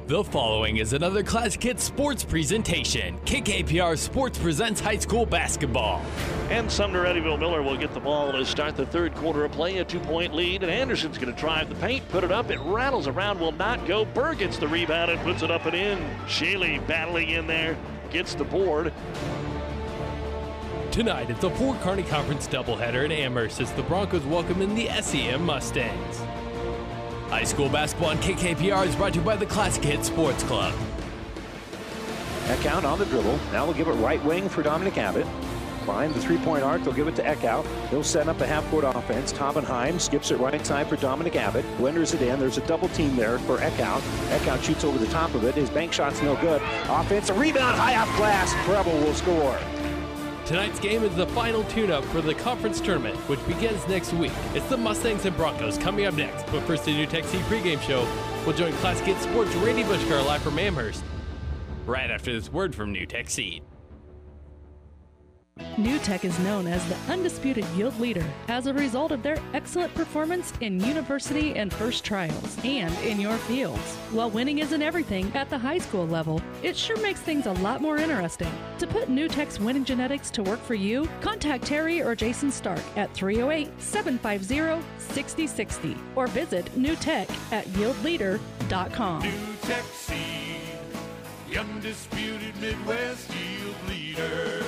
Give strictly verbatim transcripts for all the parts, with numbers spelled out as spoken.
The following is another Classic Hits sports presentation. K K P R Sports presents high school basketball. And Sumner Eddyville Miller will get the ball to start the third quarter of play, a two-point lead. And Anderson's going to drive the paint, put it up. It rattles around, will not go. Berg gets the rebound and puts it up and in. Shaley battling in there, gets the board. Tonight, it's a Fort Kearney Conference doubleheader in Amherst as the Broncos welcome in the S E M Mustangs. High school basketball on K K P R is brought to you by the Classic Hits Sports Club. Eckhout on the dribble. Now they'll give it right wing for Dominic Abbott. Behind the three-point arc, they'll give it to Eckhout. He'll set up a half-court offense. Toppenheim skips it right side for Dominic Abbott. Blenders it in. There's a double team there for Eckhout. Eckhout shoots over the top of it. His bank shot's no good. Offensive rebound, high off glass. Preble will score. Tonight's game is the final tune-up for the conference tournament, which begins next week. It's the Mustangs and Broncos coming up next. But first, the NewTek Seed pregame show. We'll join Classic Hits Sports' Randy Bushkar live from Amherst right after this word from NewTek Seed. NewTek is known as the undisputed yield leader as a result of their excellent performance in university and first trials and in your fields. While winning isn't everything at the high school level, it sure makes things a lot more interesting. To put NewTek's winning genetics to work for you, contact Terry or Jason Stark at three oh eight, seven five zero, six oh six oh or visit NewTek at yield leader dot com. NewTek Seed, the undisputed Midwest yield leader.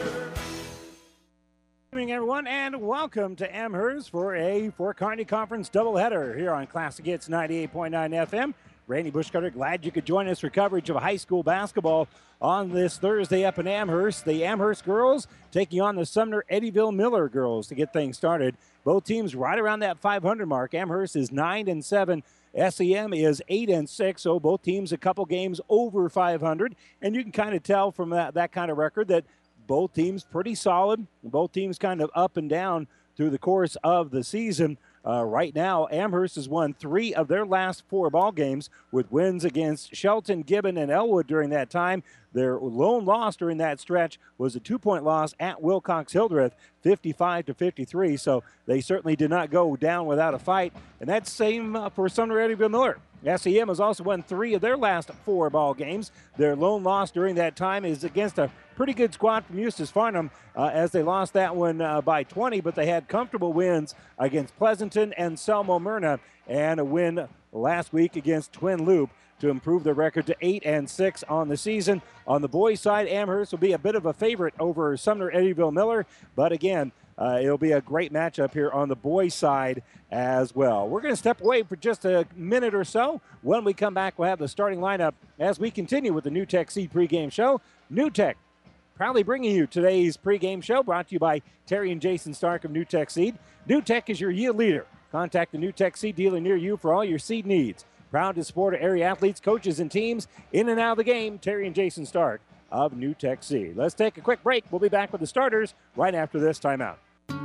Good evening, everyone, and welcome to Amherst for a Fort Kearney Conference doubleheader here on Classic Hits ninety-eight point nine F M. Randy Bushcutter, glad you could join us for coverage of high school basketball on this Thursday up in Amherst. The Amherst girls taking on the Sumner Eddyville Miller girls to get things started. Both teams right around that five hundred mark. Amherst is nine and seven. S E M is eight and six, so both teams a couple games over five hundred. And you can kind of tell from that, that kind of record that both teams pretty solid. Both teams kind of up and down through the course of the season. Uh, right now, Amherst has won three of their last four ball games with wins against Shelton, Gibbon, and Elwood during that time. Their lone loss during that stretch was a two-point loss at Wilcox-Hildreth, fifty-five to fifty-three. So they certainly did not go down without a fight. And that's same uh, for Sumner Eddyville Miller. S E M has also won three of their last four ball games. Their lone loss during that time is against a pretty good squad from Eustis Farnham uh, as they lost that one uh, by twenty, but they had comfortable wins against Pleasanton and Selmo Myrna and a win last week against Twin Loop to improve their record to eight and six on the season. On the boys' side, Amherst will be a bit of a favorite over Sumner Eddyville Miller, but again, Uh, it'll be a great matchup here on the boys' side as well. We're going to step away for just a minute or so. When we come back, we'll have the starting lineup as we continue with the NewTek Seed pregame show. NewTek proudly bringing you today's pregame show, brought to you by Terry and Jason Stark of NewTek Seed. NewTek is your yield leader. Contact the NewTek Seed dealer near you for all your seed needs. Proud to support area athletes, coaches, and teams in and out of the game. Terry and Jason Stark of NewTek Seed. Let's take a quick break. We'll be back with the starters right after this timeout.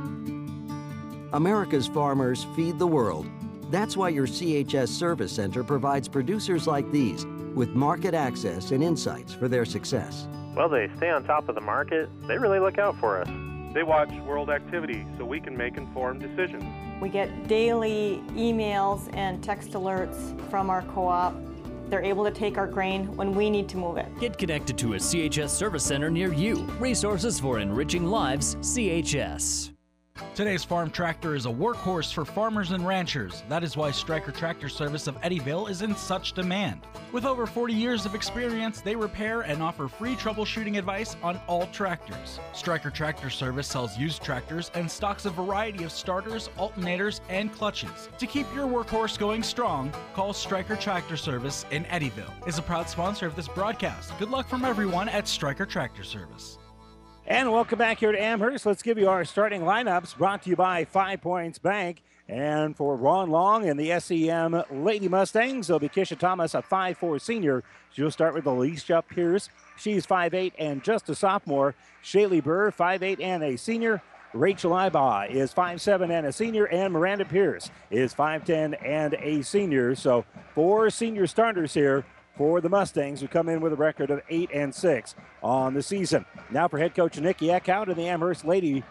America's farmers feed the world. That's why your C H S Service Center provides producers like these with market access and insights for their success. Well, they stay on top of the market. They really look out for us. They watch world activity so we can make informed decisions. We get daily emails and text alerts from our co-op. They're able to take our grain when we need to move it. Get connected to a C H S Service Center near you. Resources for enriching lives, C H S. Today's farm tractor is a workhorse for farmers and ranchers. That is why Stryker Tractor Service of Eddyville is in such demand. With over forty years of experience, they repair and offer free troubleshooting advice on all tractors. Stryker Tractor Service sells used tractors and stocks a variety of starters, alternators, and clutches. To keep your workhorse going strong, call Stryker Tractor Service in Eddyville. Is a proud sponsor of this broadcast. Good luck from everyone at Stryker Tractor Service. And welcome back here to Amherst. Let's give you our starting lineups, brought to you by Five Points Bank. And for Ron Long and the S E M Lady Mustangs, it'll be Kisha Thomas, a five four senior. She'll start with Alicia Pierce. She's five eight and just a sophomore. Shaylee Burr, five eight and a senior. Rachel Ibaugh is five seven and a senior. And Miranda Pierce is five ten and a senior. So four senior starters here for the Mustangs, who come in with a record of eight and six on the season. Now for head coach Nikki Eckhout and the Amherst Lady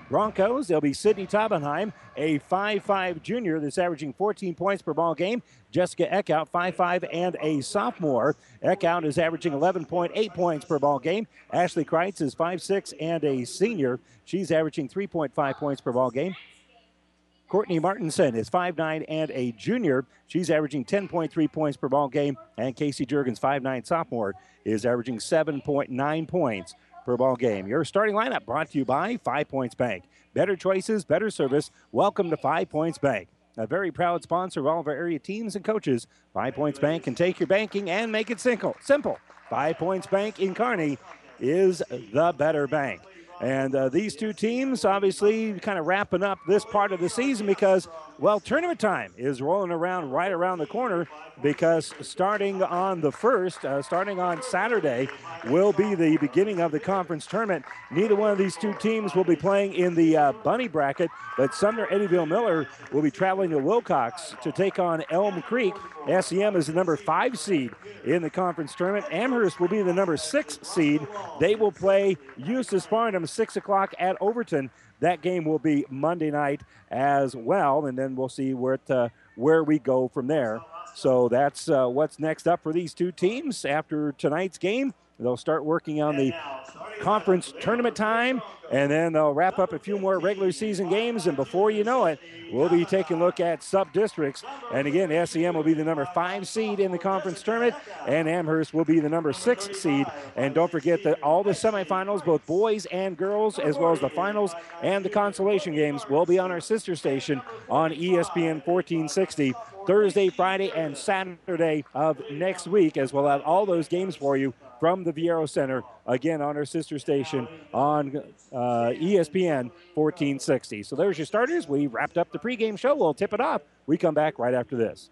Broncos, they'll be Sydney Taubenheim, a five five junior that's averaging fourteen points per ball game. Jessica Eckhout, five five and a sophomore. Eckhout is averaging eleven point eight points per ball game. Ashley Kreitz is five six and a senior. She's averaging three point five points per ball game. Courtney Martinson is five nine and a junior. She's averaging ten point three points per ball game. And Casey Jurgens, five nine sophomore, is averaging seven point nine points per ball game. Your starting lineup brought to you by Five Points Bank. Better choices, better service. Welcome to Five Points Bank. A very proud sponsor of all of our area teams and coaches. Five Points Bank can take your banking and make it simple. Simple. Five Points Bank in Kearney is the better bank. And uh, these two teams obviously kind of wrapping up this part of the season because, well, tournament time is rolling around right around the corner because starting on the first, uh, starting on Saturday, will be the beginning of the conference tournament. Neither one of these two teams will be playing in the uh, bunny bracket, but Sumner Eddyville Miller will be traveling to Wilcox to take on Elm Creek. S E M is the number five seed in the conference tournament. Amherst will be the number six seed. They will play Eustis Farnham six o'clock at Overton. That game will be Monday night as well, and then we'll see where it, uh, where we go from there. So that's uh, what's next up for these two teams after tonight's game. They'll start working on the conference tournament time, and then they'll wrap up a few more regular season games, and before you know it, we'll be taking a look at sub-districts. And again, S E M will be the number five seed in the conference tournament, and Amherst will be the number six seed. And don't forget that all the semifinals, both boys and girls, as well as the finals and the consolation games, will be on our sister station on E S P N fourteen sixty. Thursday, Friday, and Saturday of next week, as we'll have all those games for you from the Viero Center, again on our sister station on uh, E S P N fourteen sixty. So there's your starters. We wrapped up the pregame show. We'll tip it off. We come back right after this.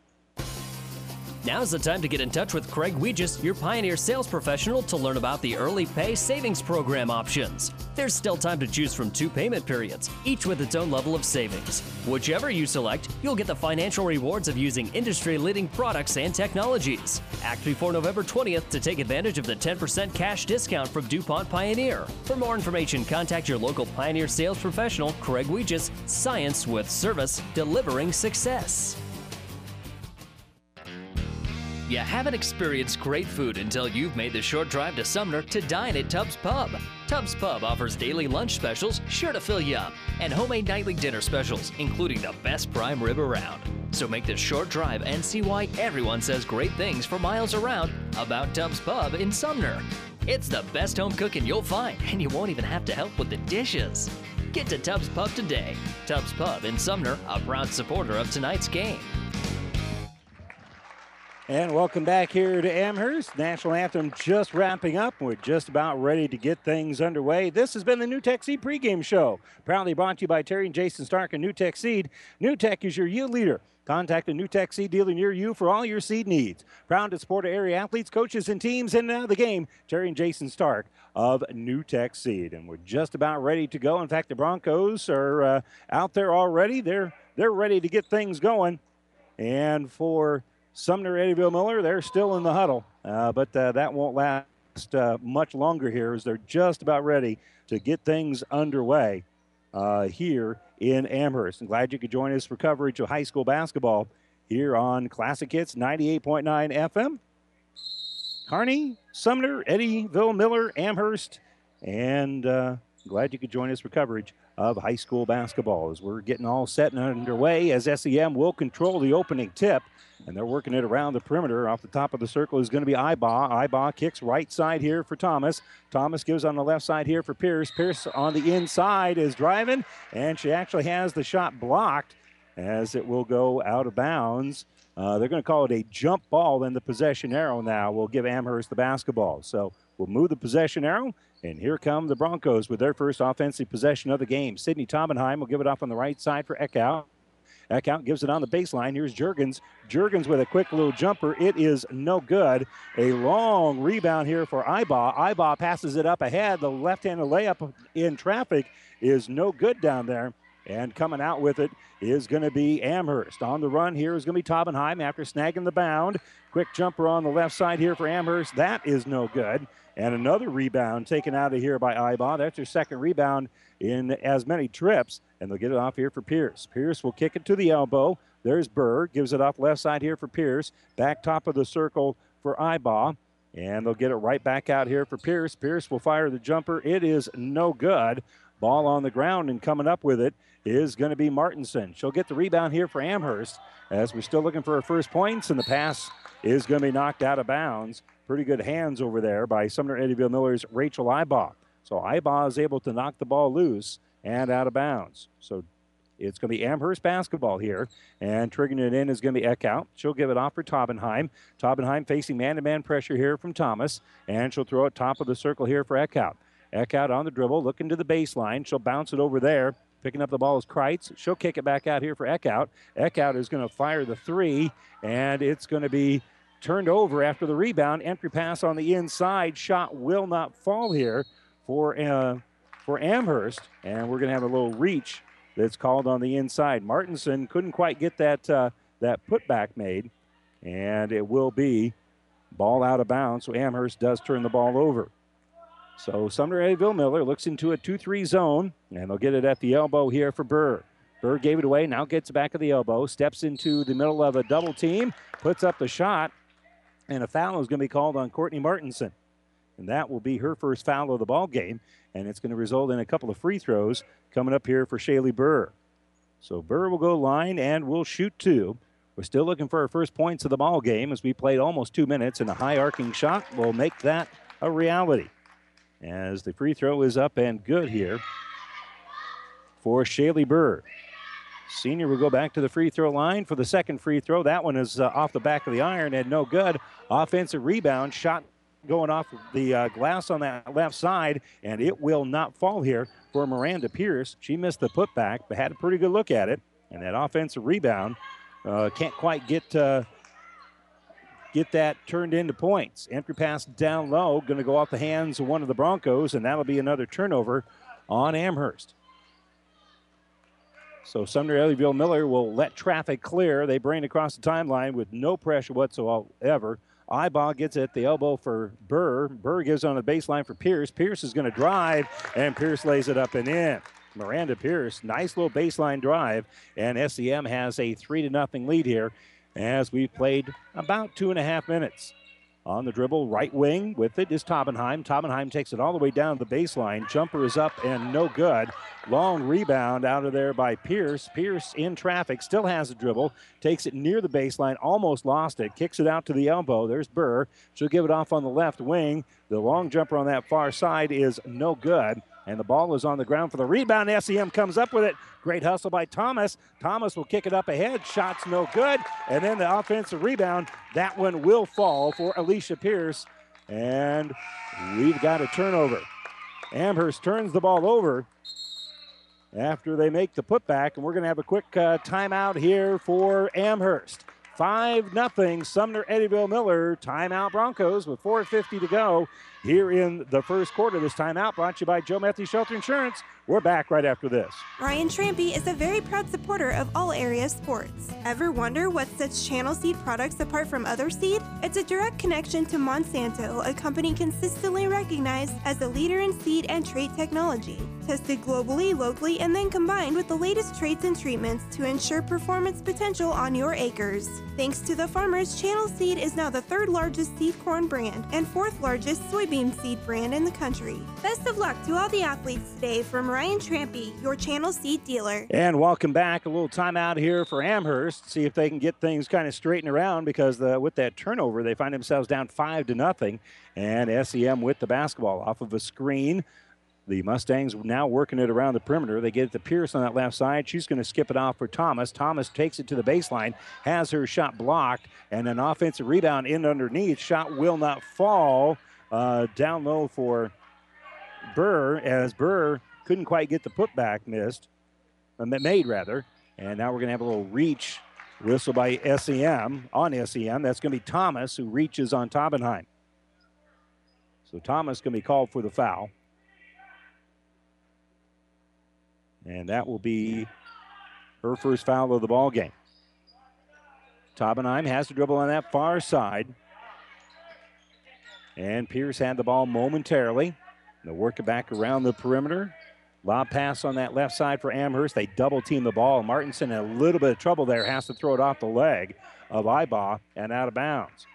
Now's the time to get in touch with Craig Weegis, your Pioneer sales professional, to learn about the Early Pay Savings Program options. There's still time to choose from two payment periods, each with its own level of savings. Whichever you select, you'll get the financial rewards of using industry-leading products and technologies. Act before November twentieth to take advantage of the ten percent cash discount from DuPont Pioneer. For more information, contact your local Pioneer sales professional, Craig Weegis. Science with service, delivering success. You haven't experienced great food until you've made the short drive to Sumner to dine at Tubbs Pub. Tubbs Pub offers daily lunch specials sure to fill you up, and homemade nightly dinner specials, including the best prime rib around. So make the short drive and see why everyone says great things for miles around about Tubbs Pub in Sumner. It's the best home cooking you'll find, and you won't even have to help with the dishes. Get to Tubbs Pub today. Tubbs Pub in Sumner, a proud supporter of tonight's game. And welcome back here to Amherst. National Anthem just wrapping up. We're just about ready to get things underway. This has been the NewTek Seed pregame show, proudly brought to you by Terry and Jason Stark and NewTek Seed. NewTek is your yield leader. Contact a NewTek Seed dealer near you for all your seed needs. Proud to support area athletes, coaches, and teams in uh, the game. Terry and Jason Stark of NewTek Seed. And we're just about ready to go. In fact, the Broncos are uh, out there already. They're, they're ready to get things going. And for Sumner Eddyville Miller, they're still in the huddle, uh, but uh, that won't last uh, much longer here as they're just about ready to get things underway uh, here in Amherst. I'm glad you could join us for coverage of high school basketball here on Classic Hits ninety-eight point nine F M. Kearney, Sumner, Eddyville Miller, Amherst, and uh, glad you could join us for coverage of high school basketball as we're getting all set and underway as S E M will control the opening tip. And they're working it around the perimeter. Off the top of the circle is going to be Ibaugh. Ibaugh kicks right side here for Thomas. Thomas gives on the left side here for Pierce. Pierce on the inside is driving, and she actually has the shot blocked as it will go out of bounds. Uh, they're going to call it a jump ball, then the possession arrow now will give Amherst the basketball. So we'll move the possession arrow, and here come the Broncos with their first offensive possession of the game. Sydney Taubenheim will give it off on the right side for Eckhout. Eckhout gives it on the baseline. Here's Jurgens. Jurgens with a quick little jumper. It is no good. A long rebound here for Ibaugh. Ibaugh passes it up ahead. The left-handed layup in traffic is no good down there. And coming out with it is going to be Amherst. On the run here is going to be Taubenheim after snagging the bound. Quick jumper on the left side here for Amherst. That is no good. And another rebound taken out of here by Ibaugh. That's their second rebound in as many trips. And they'll get it off here for Pierce. Pierce will kick it to the elbow. There's Burr. Gives it off left side here for Pierce. Back top of the circle for Ibaugh. And they'll get it right back out here for Pierce. Pierce will fire the jumper. It is no good. Ball on the ground, and coming up with it is going to be Martinson. She'll get the rebound here for Amherst as we're still looking for her first points, and the pass is going to be knocked out of bounds. Pretty good hands over there by Sumner Eddyville Miller's Rachel Ibaugh. So Ibaugh is able to knock the ball loose and out of bounds. So it's going to be Amherst basketball here, and triggering it in is going to be Eckhout. She'll give it off for Taubenheim. Taubenheim facing man-to-man pressure here from Thomas, and she'll throw it top of the circle here for Eckhout. Eckhout on the dribble, looking to the baseline. She'll bounce it over there. Picking up the ball is Kreitz. She'll kick it back out here for Eckhout. Eckhout is going to fire the three, and it's going to be turned over after the rebound. Entry pass on the inside. Shot will not fall here for, uh, for Amherst, and we're going to have a little reach that's called on the inside. Martinson couldn't quite get that, uh, that putback made, and it will be ball out of bounds, so Amherst does turn the ball over. So Sumner Eddyville Miller looks into a two three zone, and they'll get it at the elbow here for Burr. Burr gave it away, now gets back of the elbow, steps into the middle of a double team, puts up the shot, and a foul is going to be called on Courtney Martinson. And that will be her first foul of the ball game, and it's going to result in a couple of free throws coming up here for Shaylee Burr. So Burr will go line and will shoot two. We're still looking for our first points of the ball game as we played almost two minutes, and a high arcing shot will make that a reality. As the free throw is up and good here for Shaylee Burr. Senior will go back to the free throw line for the second free throw. That one is uh, off the back of the iron and no good. Offensive rebound, shot going off the uh, glass on that left side, and it will not fall here for Miranda Pierce. She missed the putback, but had a pretty good look at it. And that offensive rebound uh, can't quite get uh, get that turned into points. Entry pass down low, going to go off the hands of one of the Broncos, and that'll be another turnover on Amherst. So Sumner Eddyville Miller will let traffic clear. They bring it across the timeline with no pressure whatsoever. Ibaugh gets it at the elbow for Burr. Burr gives on the baseline for Pierce. Pierce is going to drive, and Pierce lays it up and in. Miranda Pierce, nice little baseline drive, and S E M has a three to nothing lead here as we've played about two and a half minutes. On the dribble, right wing with it is Taubenheim. Taubenheim takes it all the way down to the baseline. Jumper is up and no good. Long rebound out of there by Pierce. Pierce in traffic, still has the dribble. Takes it near the baseline, almost lost it. Kicks it out to the elbow. There's Burr. She'll give it off on the left wing. The long jumper on that far side is no good. And the ball is on the ground for the rebound. S E M comes up with it. Great hustle by Thomas. Thomas will kick it up ahead. Shot's no good. And then the offensive rebound. That one will fall for Alicia Pierce. And we've got a turnover. Amherst turns the ball over after they make the putback. And we're going to have a quick uh, timeout here for Amherst. five nothing Sumner Eddyville Miller. Timeout Broncos with four fifty to go here in the first quarter. This timeout brought to you by Joe Matthews Shelter Insurance. We're back right after this. Ryan Trampy is a very proud supporter of all area sports. Ever wonder what sets Channel Seed products apart from other seed? It's a direct connection to Monsanto, a company consistently recognized as a leader in seed and trait technology. Tested globally, locally, and then combined with the latest traits and treatments to ensure performance potential on your acres. Thanks to the farmers, Channel Seed is now the third largest seed corn brand and fourth largest soybean seed brand in the country. Best of luck to all the athletes today from Ryan Trampy, your Channel Seed dealer. And welcome back. A little timeout here for Amherst. See if they can get things kind of straightened around because the, with that turnover, they find themselves down five to nothing. And S E M with the basketball off of a screen. The Mustangs now working it around the perimeter. They get it to Pierce on that left side. She's going to skip it off for Thomas. Thomas takes it to the baseline, has her shot blocked, and an offensive rebound in underneath. Shot will not fall. Uh, down low for Burr, as Burr couldn't quite get the putback missed, uh, made rather. And now we're going to have a little reach whistle by S E M, on S E M. That's going to be Thomas who reaches on Taubenheim. So Thomas going to be called for the foul. And that will be her first foul of the ball game. Taubenheim has the dribble on that far side. And Pierce had the ball momentarily. They'll work it back around the perimeter. Lob pass on that left side for Amherst. They double team the ball. Martinson in a little bit of trouble there. Has to throw it off the leg of Ibaugh and out of bounds.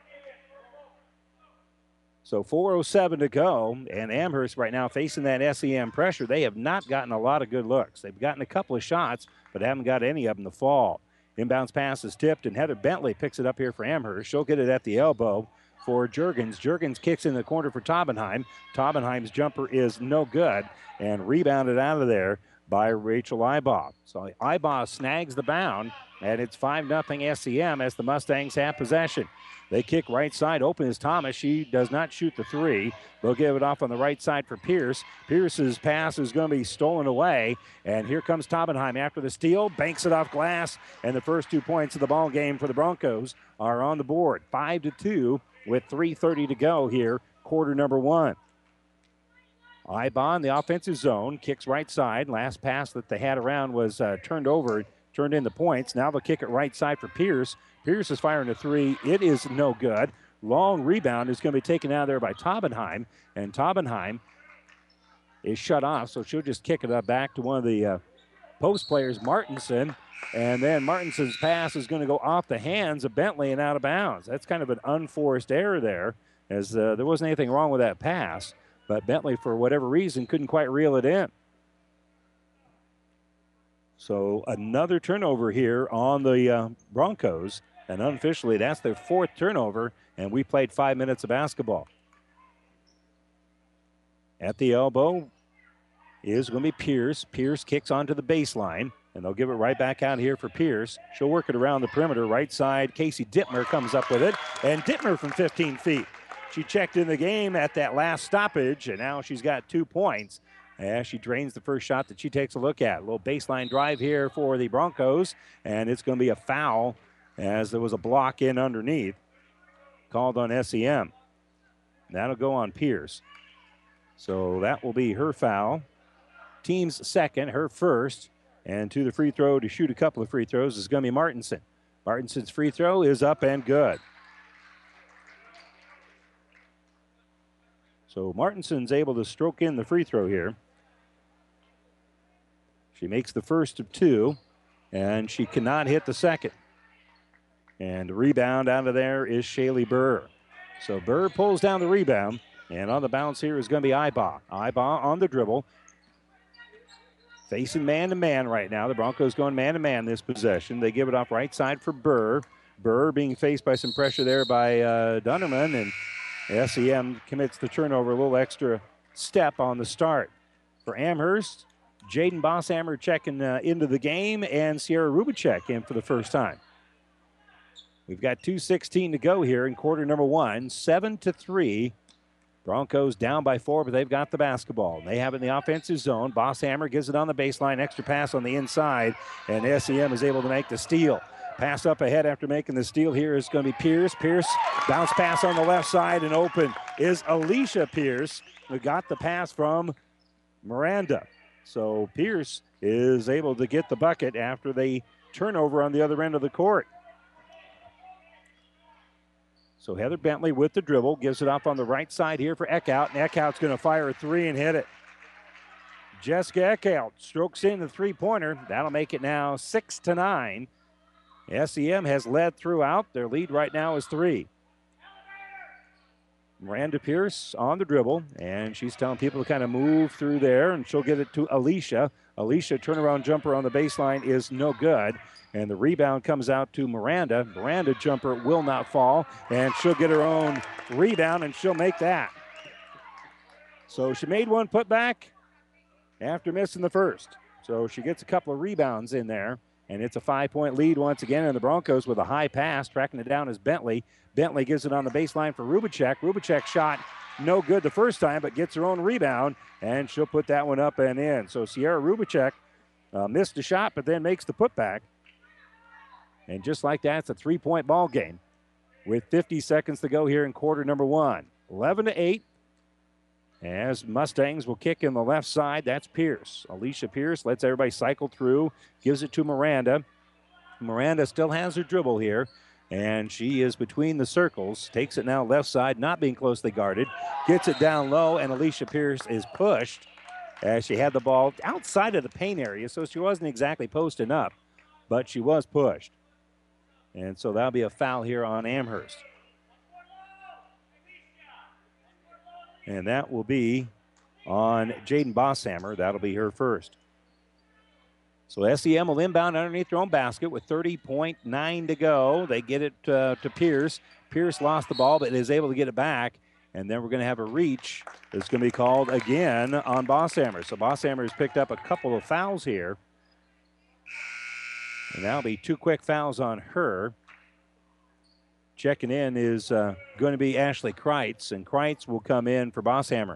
So four oh seven to go, and Amherst right now facing that S E M pressure. They have not gotten a lot of good looks. They've gotten a couple of shots, but haven't got any of them to fall. Inbounds pass is tipped, and Heather Bentley picks it up here for Amherst. She'll get it at the elbow for Juergens. Juergens kicks in the corner for Taubenheim. Taubenheim's jumper is no good, and rebounded out of there by Rachel Ibaugh. So Ibaugh snags the bound, and it's five nothing S E M as the Mustangs have possession. They kick right side. Open is Thomas. She does not shoot the three. They'll give it off on the right side for Pierce. Pierce's pass is going to be stolen away. And here comes Taubenheim after the steal. Banks it off glass. And the first two points of the ball game for the Broncos are on the board. Five to two with three thirty to go here, quarter number one. Ibaugh in the offensive zone. Kicks right side. Last pass that they had around was uh, turned over. Turned into points. Now they'll kick it right side for Pierce. Pierce is firing a three. It is no good. Long rebound is going to be taken out there by Taubenheim. And Taubenheim is shut off, so she'll just kick it up back to one of the uh, post players, Martinson. And then Martinson's pass is going to go off the hands of Bentley and out of bounds. That's kind of an unforced error there, as uh, there wasn't anything wrong with that pass. But Bentley, for whatever reason, couldn't quite reel it in. So another turnover here on the uh, Broncos. And unofficially, that's their fourth turnover, and we played five minutes of basketball. At the elbow is going to be Pierce. Pierce kicks onto the baseline, and they'll give it right back out here for Pierce. She'll work it around the perimeter. Right side, Casey Dittmer comes up with it, and Dittmer from fifteen feet. She checked in the game at that last stoppage, and now she's got two points. As she drains the first shot that she takes a look at. A little baseline drive here for the Broncos, and it's going to be a foul as there was a block in underneath called on S E M. That'll go on Pierce. So that will be her foul. Team's second, her first. And to the free throw to shoot a couple of free throws is going to be Martinson. Martinson's free throw is up and good. So Martinson's able to stroke in the free throw here. She makes the first of two, and she cannot hit the second. And the rebound out of there is Shaylee Burr. So Burr pulls down the rebound, and on the bounce here is going to be Ibaugh. Ibaugh on the dribble. Facing man-to-man right now. The Broncos going man-to-man this possession. They give it off right side for Burr. Burr being faced by some pressure there by uh, Dunnerman, and S E M commits the turnover, a little extra step on the start. For Amherst, Jaden Bosshammer checking uh, into the game, and Sierra Rubicek in for the first time. We've got two sixteen to go here in quarter number one, seven to three. Broncos down by four, but they've got the basketball. They have it in the offensive zone. Bosshammer gives it on the baseline, extra pass on the inside, and S E M is able to make the steal. Pass up ahead after making the steal here is going to be Pierce. Pierce, bounce pass on the left side, and open is Alicia Pierce, who got the pass from Miranda. So Pierce is able to get the bucket after the turnover on the other end of the court. So Heather Bentley with the dribble, gives it off on the right side here for Eckhout, and Eckhout's going to fire a three and hit it. Jessica Eckhout strokes in the three-pointer. That'll make it now six to nine. S E M has led throughout. Their lead right now is three. Miranda Pierce on the dribble, and she's telling people to kind of move through there, and she'll get it to Alicia. Alicia, turnaround jumper on the baseline is no good, and the rebound comes out to Miranda. Miranda jumper will not fall, and she'll get her own rebound, and she'll make that. So she made one putback after missing the first. So she gets a couple of rebounds in there, and it's a five-point lead once again, and the Broncos with a high pass. Tracking it down is Bentley. Bentley gives it on the baseline for Rubicek. Rubicek shot no good the first time, but gets her own rebound, and she'll put that one up and in. So Sierra Rubicek uh, missed a shot, but then makes the putback. And just like that, it's a three-point ball game with fifty seconds to go here in quarter number one. eleven to eight. As Mustangs will kick in the left side, that's Pierce. Alicia Pierce lets everybody cycle through, gives it to Miranda. Miranda still has her dribble here, and she is between the circles. Takes it now left side, not being closely guarded. Gets it down low, and Alicia Pierce is pushed as she had the ball outside of the paint area, so she wasn't exactly posting up, but she was pushed. And so that'll be a foul here on Amherst. And that will be on Jaden Bosshammer. That'll be her first. So S E M will inbound underneath their own basket with thirty point nine to go. They get it uh, to Pierce. Pierce lost the ball, but is able to get it back. And then we're going to have a reach that's going to be called again on Bosshammer. So Bosshammer has picked up a couple of fouls here. And that'll be two quick fouls on her. Checking in is uh, going to be Ashley Kreitz, and Kreitz will come in for Bosshammer.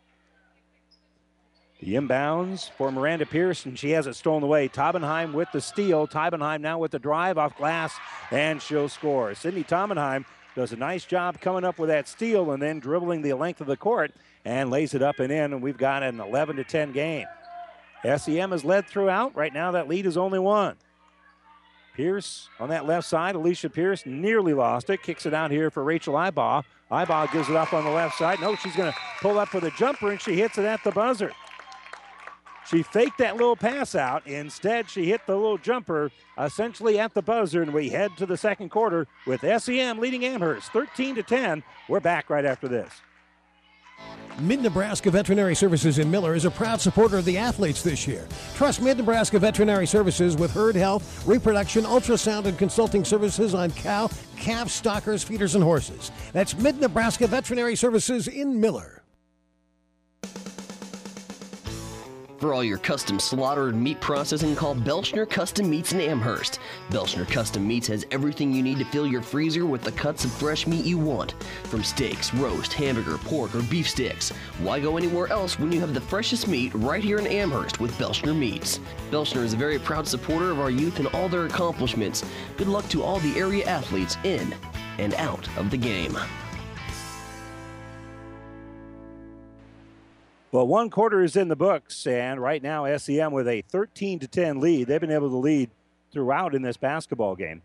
The inbounds for Miranda Pierce, and she has it stolen away. Taubenheim with the steal. Taubenheim now with the drive off glass, and she'll score. Sydney Taubenheim does a nice job coming up with that steal and then dribbling the length of the court and lays it up and in, and we've got an eleven to ten game. S E M has led throughout. Right now that lead is only one. Pierce on that left side. Alicia Pierce nearly lost it. Kicks it out here for Rachel Ibaugh. Ibaugh gives it up on the left side. No, she's going to pull up for the jumper, and she hits it at the buzzer. She faked that little pass out. Instead, she hit the little jumper essentially at the buzzer, and we head to the second quarter with S E M leading Amherst thirteen to ten. We're back right after this. Mid-Nebraska Veterinary Services in Miller is a proud supporter of the athletes this year. Trust Mid-Nebraska Veterinary Services with herd health, reproduction, ultrasound, and consulting services on cow, calf, stockers, feeders, and horses. That's Mid-Nebraska Veterinary Services in Miller. For all your custom slaughtered meat processing, call Belchner Custom Meats in Amherst. Belchner Custom Meats has everything you need to fill your freezer with the cuts of fresh meat you want. From steaks, roast, hamburger, pork, or beef sticks. Why go anywhere else when you have the freshest meat right here in Amherst with Belchner Meats? Belchner is a very proud supporter of our youth and all their accomplishments. Good luck to all the area athletes in and out of the game. Well, one quarter is in the books, and right now S E M with a thirteen to ten lead. They've been able to lead throughout in this basketball game.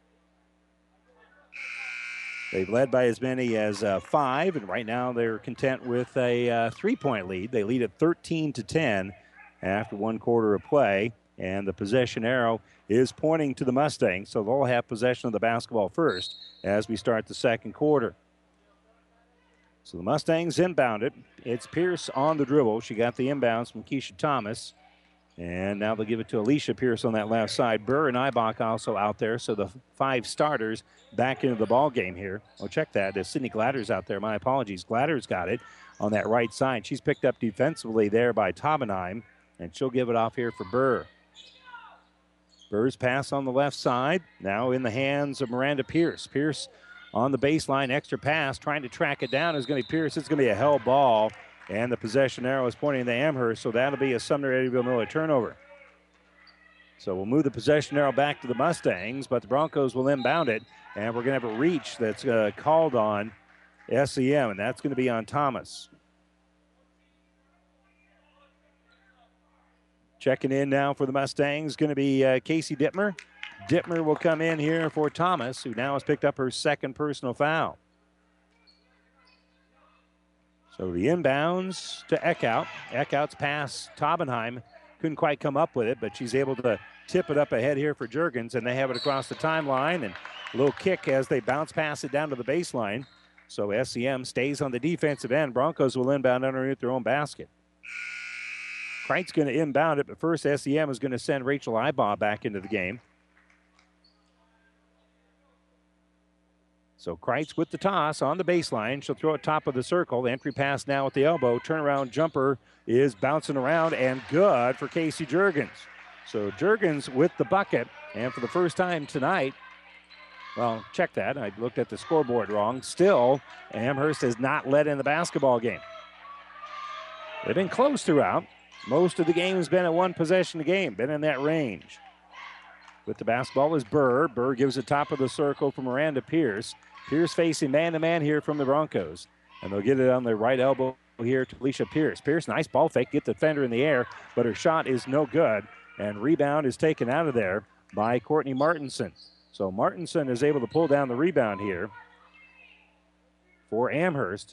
They've led by as many as uh, five, and right now they're content with a uh, three-point lead. They lead at thirteen to ten after one quarter of play, and the possession arrow is pointing to the Mustangs, so they'll have possession of the basketball first as we start the second quarter. So the Mustangs inbound it. It's Pierce on the dribble. She got the inbounds from Keisha Thomas. And now they'll give it to Alicia Pierce on that left side. Burr and Ibach also out there. So the five starters back into the ball game here. Oh, check that. There's Sydney Gladder's out there. My apologies. Gladder's got it on that right side. She's picked up defensively there by Taubenheim. And she'll give it off here for Burr. Burr's pass on the left side. Now in the hands of Miranda Pierce. Pierce on the baseline, extra pass, trying to track it down is going to be Pierce. It's going to be a held ball, and the possession arrow is pointing to Amherst, so that'll be a Sumner Eddyville Miller turnover. So we'll move the possession arrow back to the Mustangs, but the Broncos will inbound it, and we're going to have a reach that's uh, called on S E M, and that's going to be on Thomas. Checking in now for the Mustangs, going to be uh, Casey Dittmer. Dittmer will come in here for Thomas, who now has picked up her second personal foul. So the inbounds to Eckhout. Eckhout's pass, Taubenheim couldn't quite come up with it, but she's able to tip it up ahead here for Juergens, and they have it across the timeline, and a little kick as they bounce pass it down to the baseline. So S E M stays on the defensive end. Broncos will inbound underneath their own basket. Kreitz going to inbound it, but first S E M is going to send Rachel Ibaugh back into the game. So Kreitz with the toss on the baseline. She'll throw it top of the circle. The entry pass now at the elbow. Turnaround jumper is bouncing around and good for Casey Juergens. So Juergens with the bucket. And for the first time tonight, well, check that. I looked at the scoreboard wrong. Still, Amherst has not led in the basketball game. They've been close throughout. Most of the game has been a one possession game, been in that range. With the basketball is Burr. Burr gives the top of the circle for Miranda Pierce. Pierce facing man-to-man here from the Broncos. And they'll get it on the right elbow here to Alicia Pierce. Pierce, nice ball fake, get the defender in the air, but her shot is no good. And rebound is taken out of there by Courtney Martinson. So Martinson is able to pull down the rebound here for Amherst.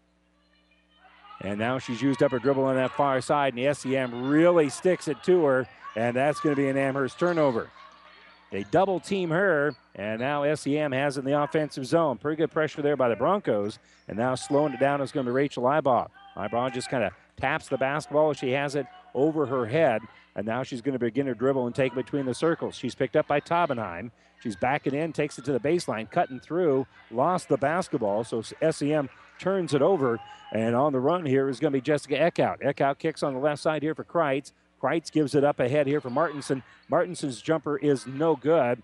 And now she's used up her dribble on that far side, and the S E M really sticks it to her, and that's going to be an Amherst turnover. They double team her, and now S E M has it in the offensive zone. Pretty good pressure there by the Broncos, and now slowing it down is going to be Rachel Ibaugh. Ibaugh just kind of taps the basketball. She has it over her head, and now she's going to begin her dribble and take between the circles. She's picked up by Taubenheim. She's backing in, takes it to the baseline, cutting through, lost the basketball, so S E M turns it over, and on the run here is going to be Jessica Eckhout. Eckhout kicks on the left side here for Kreitz. Kreitz gives it up ahead here for Martinson. Martinson's jumper is no good.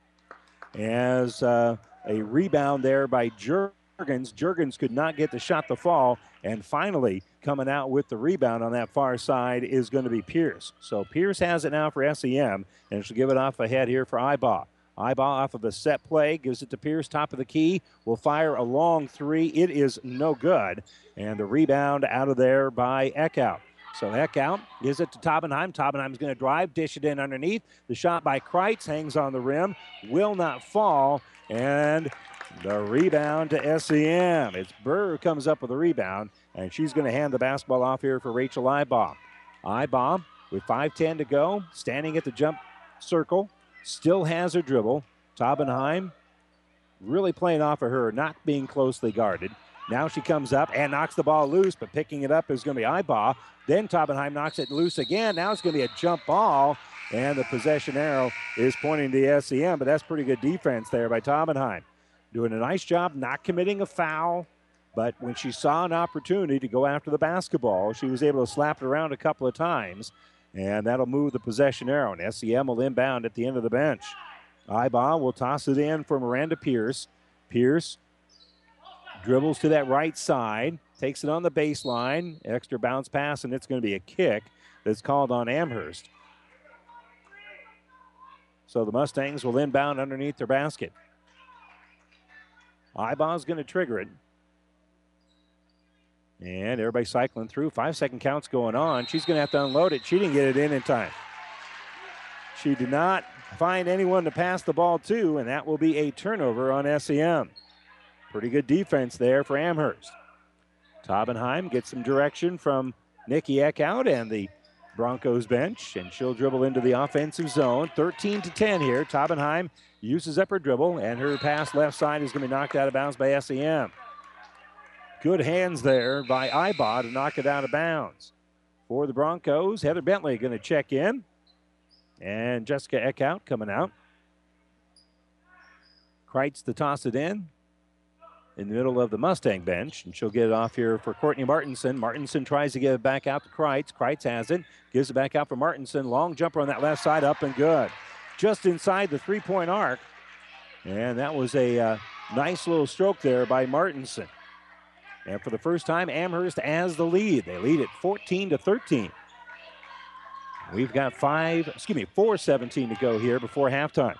As uh, a rebound there by Jurgens. Jurgens could not get the shot to fall, and finally coming out with the rebound on that far side is going to be Pierce. So Pierce has it now for S E M, and she'll give it off ahead here for Ibaugh. Ibaugh off of a set play, gives it to Pierce, top of the key, will fire a long three. It is no good, and the rebound out of there by Eckhout. So Eckhout gives it to Taubenheim. Taubenheim's going to drive, dish it in underneath. The shot by Kreitz hangs on the rim, will not fall, and the rebound to S E M. It's Burr who comes up with the rebound, and she's going to hand the basketball off here for Rachel Ibaugh. Ibaugh with five ten to go, standing at the jump circle, still has her dribble. Taubenheim really playing off of her, not being closely guarded. Now she comes up and knocks the ball loose, but picking it up is going to be Ibaugh. Then Taubenheim knocks it loose again. Now it's going to be a jump ball, and the possession arrow is pointing to S E M, but that's pretty good defense there by Taubenheim. Doing a nice job not committing a foul, but when she saw an opportunity to go after the basketball, she was able to slap it around a couple of times, and that'll move the possession arrow, and S E M will inbound at the end of the bench. Ibaugh will toss it in for Miranda Pierce. Pierce dribbles to that right side, takes it on the baseline, extra bounce pass, and it's going to be a kick that's called on Amherst. So the Mustangs will inbound underneath their basket. Ibaugh's going to trigger it. And everybody cycling through. Five-second count's going on. She's going to have to unload it. She didn't get it in in time. She did not find anyone to pass the ball to, and that will be a turnover on S E M. Pretty good defense there for Amherst. Taubenheim gets some direction from Nikki Eckhout and the Broncos bench, and she'll dribble into the offensive zone. thirteen to ten here. Taubenheim uses up her dribble, and her pass left side is going to be knocked out of bounds by S E M. Good hands there by Ibaugh to knock it out of bounds. For the Broncos, Heather Bentley going to check in, and Jessica Eckhout coming out. Kreitz to toss it in in the middle of the Mustang bench, and she'll get it off here for Courtney Martinson. Martinson tries to give it back out to Kreitz. Kreitz has it, gives it back out for Martinson. Long jumper on that left side, up and good. Just inside the three-point arc, and that was a uh, nice little stroke there by Martinson. And for the first time, Amherst has the lead. They lead at fourteen to thirteen. We've got five, excuse me, four seventeen to go here before halftime.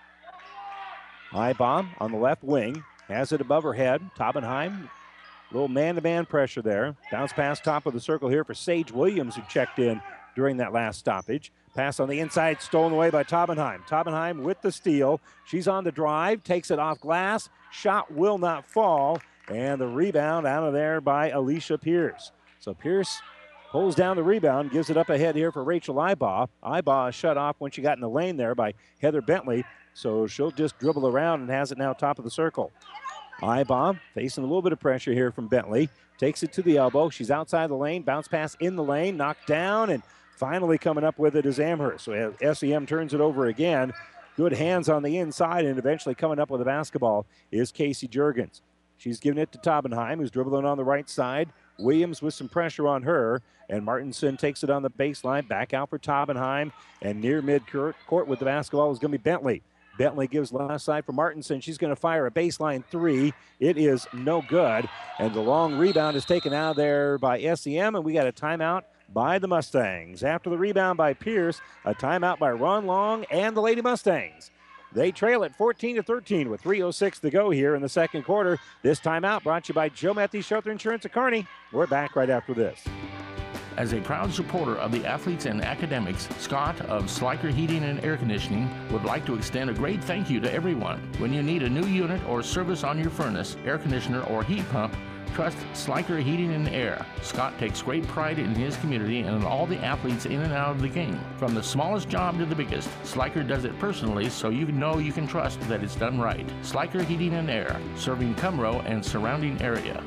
Ibaugh on the left wing. Has it above her head. Taubenheim, a little man-to-man pressure there. Bounce pass top of the circle here for Sage Williams, who checked in during that last stoppage. Pass on the inside, stolen away by Taubenheim. Taubenheim with the steal. She's on the drive, takes it off glass. Shot will not fall, and the rebound out of there by Alicia Pierce. So Pierce pulls down the rebound, gives it up ahead here for Rachel Ibaugh. Ibaugh shut off when she got in the lane there by Heather Bentley. So she'll just dribble around and has it now top of the circle. Ibaugh facing a little bit of pressure here from Bentley. Takes it to the elbow. She's outside the lane. Bounce pass in the lane. Knocked down, and finally coming up with it is Amherst. So S E M turns it over again. Good hands on the inside, and eventually coming up with the basketball is Casey Jurgens. She's giving it to Taubenheim, who's dribbling on the right side. Williams with some pressure on her, and Martinson takes it on the baseline. Back out for Taubenheim, and near mid-court court with the basketball is going to be Bentley. Bentley gives left side for Martinson. She's going to fire a baseline three. It is no good. And the long rebound is taken out there by S E M, and we got a timeout by the Mustangs. After the rebound by Pierce, a timeout by Ron Long and the Lady Mustangs. They trail at fourteen to thirteen with three oh six to go here in the second quarter. This timeout brought to you by Joe Methy Shelter Insurance of Kearney. We're back right after this. As a proud supporter of the athletes and academics, Scott of Sliker Heating and Air Conditioning would like to extend a great thank you to everyone. When you need a new unit or service on your furnace, air conditioner, or heat pump, trust Sliker Heating and Air. Scott takes great pride in his community and in all the athletes in and out of the game. From the smallest job to the biggest, Sliker does it personally so you know you can trust that it's done right. Sliker Heating and Air, serving Cumro and surrounding area.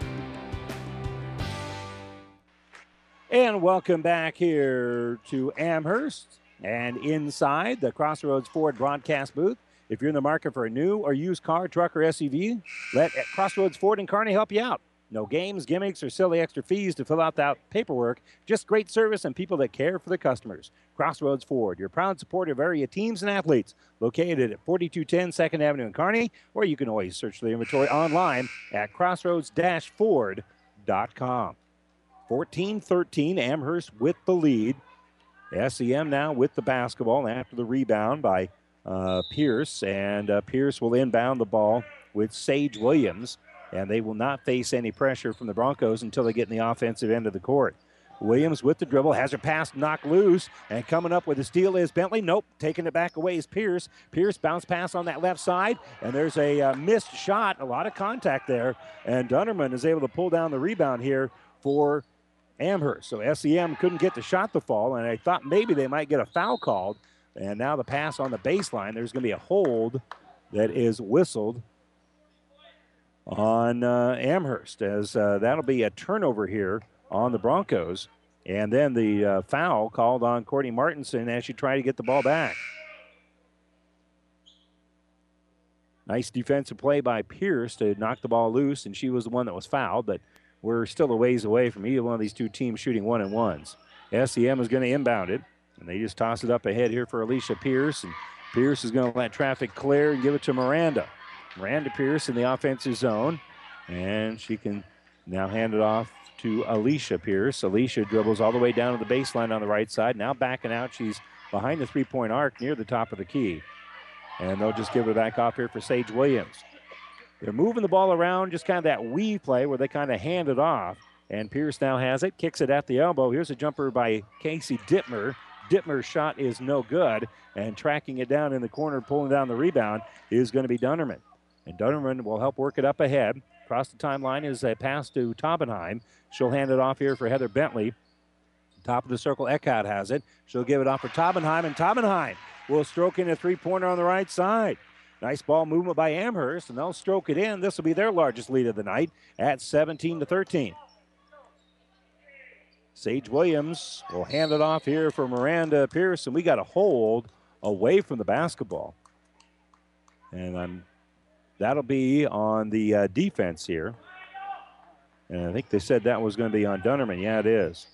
And welcome back here to Amherst and inside the Crossroads Ford broadcast booth. If you're in the market for a new or used car, truck, or S U V, let Crossroads Ford in Kearney help you out. No games, gimmicks, or silly extra fees to fill out that paperwork. Just great service and people that care for the customers. Crossroads Ford, your proud supporter of area teams and athletes, located at forty-two ten second Avenue in Kearney, or you can always search the inventory online at crossroads dash ford dot com. fourteen thirteen, Amherst with the lead. S E M now with the basketball after the rebound by uh, Pierce. And uh, Pierce will inbound the ball with Sage Williams. And they will not face any pressure from the Broncos until they get in the offensive end of the court. Williams with the dribble, has her pass knocked loose. And coming up with the steal is Bentley. Nope, taking it back away is Pierce. Pierce bounce pass on that left side. And there's a uh, missed shot, a lot of contact there. And Dunnerman is able to pull down the rebound here for Amherst. So S E M couldn't get the shot to fall, and I thought maybe they might get a foul called. And now the pass on the baseline. There's going to be a hold that is whistled on uh, Amherst, as uh, that'll be a turnover here on the Broncos. And then the uh, foul called on Courtney Martinson as she tried to get the ball back. Nice defensive play by Pierce to knock the ball loose, and she was the one that was fouled, but we're still a ways away from either one of these two teams shooting one and ones. S E M is going to inbound it, and they just toss it up ahead here for Alicia Pierce, and Pierce is going to let traffic clear and give it to Miranda. Miranda Pierce in the offensive zone, and she can now hand it off to Alicia Pierce. Alicia dribbles all the way down to the baseline on the right side. Now backing out, she's behind the three-point arc near the top of the key. And they'll just give it back off here for Sage Williams. They're moving the ball around, just kind of that weave play where they kind of hand it off. And Pierce now has it, kicks it at the elbow. Here's a jumper by Casey Dittmer. Dittmer's shot is no good. And tracking it down in the corner, pulling down the rebound, is going to be Dunnerman. And Dunnerman will help work it up ahead. Across the timeline is a pass to Taubenheim. She'll hand it off here for Heather Bentley. Top of the circle, Eckhout has it. She'll give it off for Taubenheim, and Taubenheim will stroke in a three-pointer on the right side. Nice ball movement by Amherst, and they'll stroke it in. This will be their largest lead of the night at seventeen to thirteen. Sage Williams will hand it off here for Miranda Pierce, and we got a hold away from the basketball. And um, that'll be on the uh, defense here. And I think they said that was going to be on Dunnerman. Yeah, it is.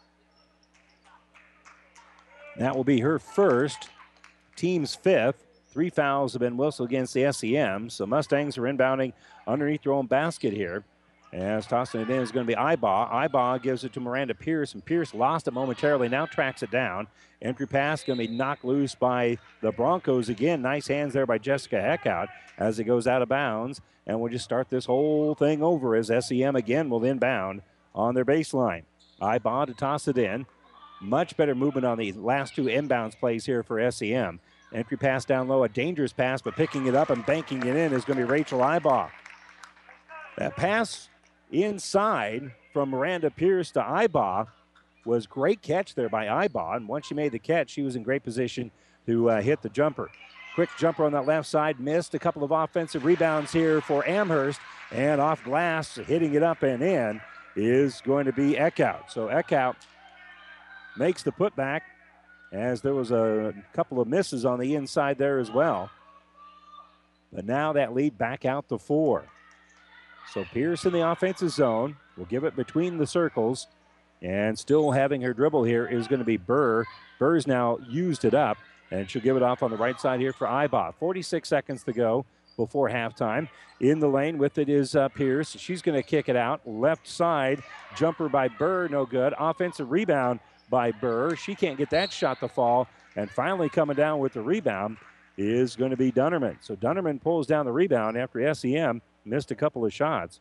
That will be her first, team's fifth. Three fouls have been whistled against the S E M, so Mustangs are inbounding underneath their own basket here. As tossing it in is going to be Ibaugh. Ibaugh gives it to Miranda Pierce, and Pierce lost it momentarily, now tracks it down. Entry pass going to be knocked loose by the Broncos again. Nice hands there by Jessica Eckhout as it goes out of bounds. And we'll just start this whole thing over as S E M again will inbound on their baseline. Ibaugh to toss it in. Much better movement on the last two inbounds plays here for S E M. Entry pass down low, a dangerous pass, but picking it up and banking it in is going to be Rachel Ibaugh. That pass inside from Miranda Pierce to Ibaugh was great catch there by Ibaugh, and once she made the catch, she was in great position to uh, hit the jumper. Quick jumper on that left side, missed. A couple of offensive rebounds here for Amherst, and off glass, hitting it up and in, is going to be Eckhout. So Eckhout makes the putback, as there was a couple of misses on the inside there as well. But now that lead back out to four. So Pierce in the offensive zone will give it between the circles, and still having her dribble here is going to be Burr. Burr's now used it up, and she'll give it off on the right side here for Ibaugh. forty-six seconds to go before halftime. In the lane with it is uh, Pierce. She's going to kick it out. Left side, jumper by Burr, no good. Offensive rebound by Burr. She can't get that shot to fall. And finally coming down with the rebound is going to be Dunnerman. So Dunnerman pulls down the rebound after S E M missed a couple of shots.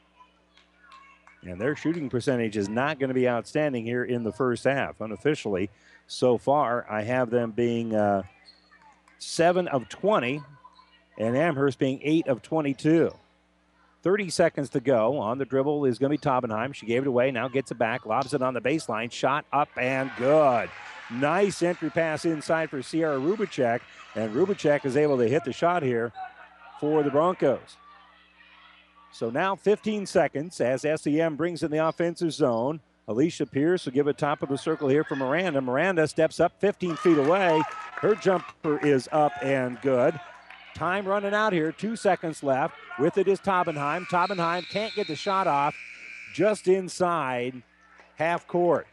And their shooting percentage is not going to be outstanding here in the first half. Unofficially, so far, I have them being uh, seven of twenty, and Amherst being eight of twenty-two. thirty seconds to go. On the dribble is going to be Taubenheim. She gave it away, now gets it back, lobs it on the baseline. Shot up and good. Nice entry pass inside for Sierra Rubicek, and Rubicek is able to hit the shot here for the Broncos. So now fifteen seconds as S E M brings in the offensive zone. Alicia Pierce will give it top of the circle here for Miranda. Miranda steps up fifteen feet away. Her jumper is up and good. Time running out here, two seconds left. With it is Taubenheim. Taubenheim can't get the shot off, just inside half court.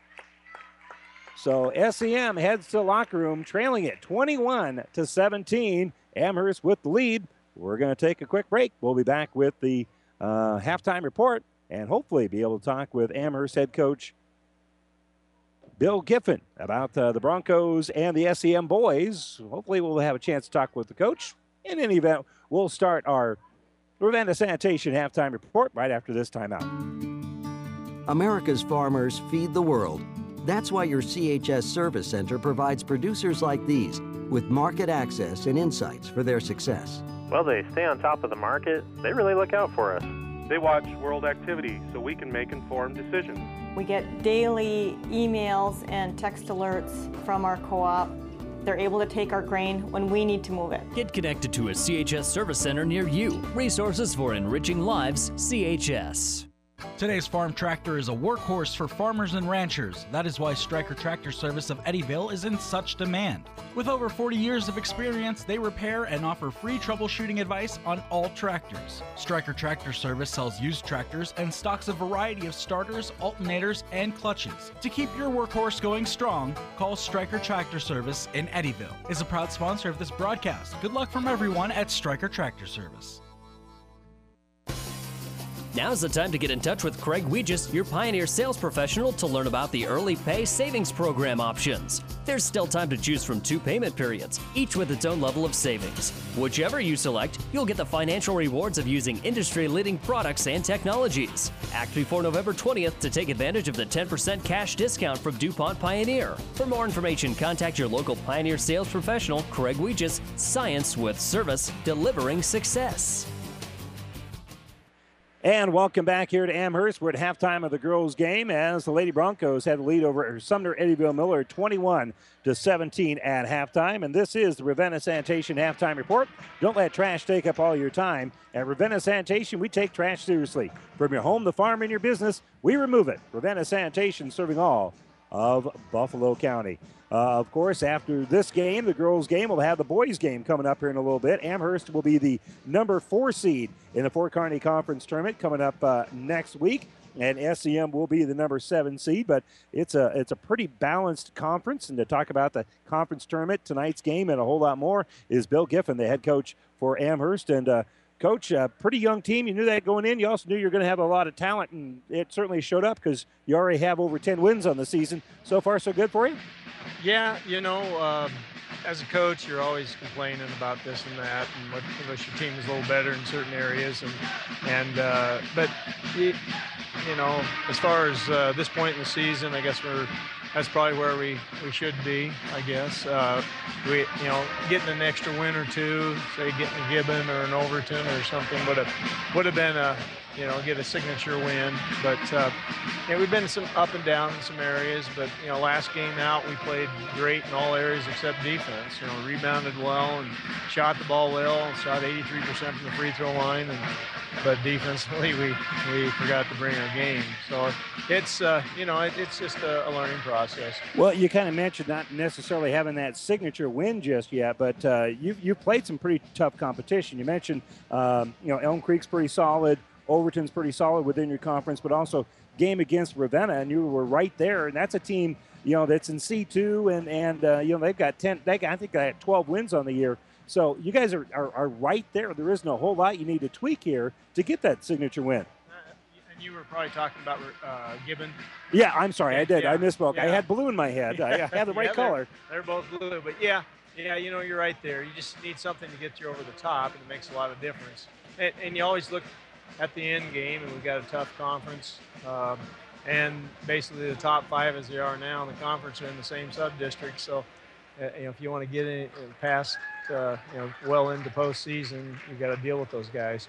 So S E M heads to the locker room, trailing it twenty-one to seventeen. Amherst with the lead. We're going to take a quick break. We'll be back with the uh, halftime report and hopefully be able to talk with Amherst head coach Bill Giffen about uh, the Broncos and the S E M boys. Hopefully we'll have a chance to talk with the coach. In any event, we'll start our Ravenna Sanitation halftime report right after this timeout. America's farmers feed the world. That's why your C H S Service Center provides producers like these with market access and insights for their success. Well, they stay on top of the market. They really look out for us. They watch world activity so we can make informed decisions. We get daily emails and text alerts from our co-op. They're able to take our grain when we need to move it. Get connected to a C H S service center near you. Resources for enriching lives, C H S. Today's farm tractor is a workhorse for farmers and ranchers. That is why Stryker Tractor Service of Eddyville is in such demand. With over forty years of experience, they repair and offer free troubleshooting advice on all tractors. Stryker Tractor Service sells used tractors and stocks a variety of starters, alternators, and clutches. To keep your workhorse going strong, call Stryker Tractor Service in Eddyville. Is a proud sponsor of this broadcast. Good luck from everyone at Stryker Tractor Service. Now's the time to get in touch with Craig Weegis, your Pioneer sales professional, to learn about the Early Pay Savings Program options. There's still time to choose from two payment periods, each with its own level of savings. Whichever you select, you'll get the financial rewards of using industry-leading products and technologies. Act before November twentieth to take advantage of the ten percent cash discount from DuPont Pioneer. For more information, contact your local Pioneer sales professional, Craig Weegis. Science with service, delivering success. And welcome back here to Amherst. We're at halftime of the girls' game as the Lady Broncos had the lead over Sumner Eddyville Miller twenty-one to seventeen at halftime. And this is the Ravenna Sanitation halftime report. Don't let trash take up all your time. At Ravenna Sanitation, we take trash seriously. From your home, the farm, and your business, we remove it. Ravenna Sanitation, serving all of Buffalo County. Uh, of course, after this game, the girls' game, we'll have the boys' game coming up here in a little bit. Amherst will be the number four seed in the Fort Kearney Conference Tournament coming up uh, next week, and S E M will be the number seven seed. But it's a it's a pretty balanced conference. And to talk about the conference tournament, tonight's game, and a whole lot more is Bill Giffen, the head coach for Amherst. And uh, Coach, a pretty young team. You knew that going in. You also knew you were going to have a lot of talent, and it certainly showed up because you already have over ten wins on the season. So far, so good for you? Yeah, you know, uh, as a coach, you're always complaining about this and that, and what, wish your team was a little better in certain areas. And, and uh, but, you, you know, as far as uh, this point in the season, I guess we're that's probably where we, we should be, I guess. Uh, we, you know, getting an extra win or two, say getting a Gibbon or an Overton or something would have would have been a, you know, get a signature win. But uh, yeah, we've been some up and down in some areas. But you know, last game out we played great in all areas except defense. You know, rebounded well and shot the ball well. Shot eighty-three percent from the free throw line, and but defensively we we forgot to bring our game. So it's uh, you know it, it's just a, a learning process. Well, you kind of mentioned not necessarily having that signature win just yet, but uh, you you played some pretty tough competition. You mentioned um, you know Elm Creek's pretty solid. Overton's pretty solid within your conference, but also game against Ravenna, and you were right there. And that's a team, you know, that's in C two, and and uh, you know they've got ten. They got, I think they had twelve wins on the year. So you guys are, are are right there. There isn't a whole lot you need to tweak here to get that signature win. Uh, and you were probably talking about uh, Gibbon. Yeah, I'm sorry, I did. Yeah, I misspoke. yeah. I had blue in my head. I had the right yeah, color. They're, they're both blue, but yeah. Yeah, you know, you're right there. You just need something to get you over the top, and it makes a lot of difference. And, and you always look at the end game, and we've got a tough conference. Um, and basically the top five as they are now in the conference are in the same sub-district. So, uh, you know, if you want to get in past, uh, you know, well into postseason, you've got to deal with those guys.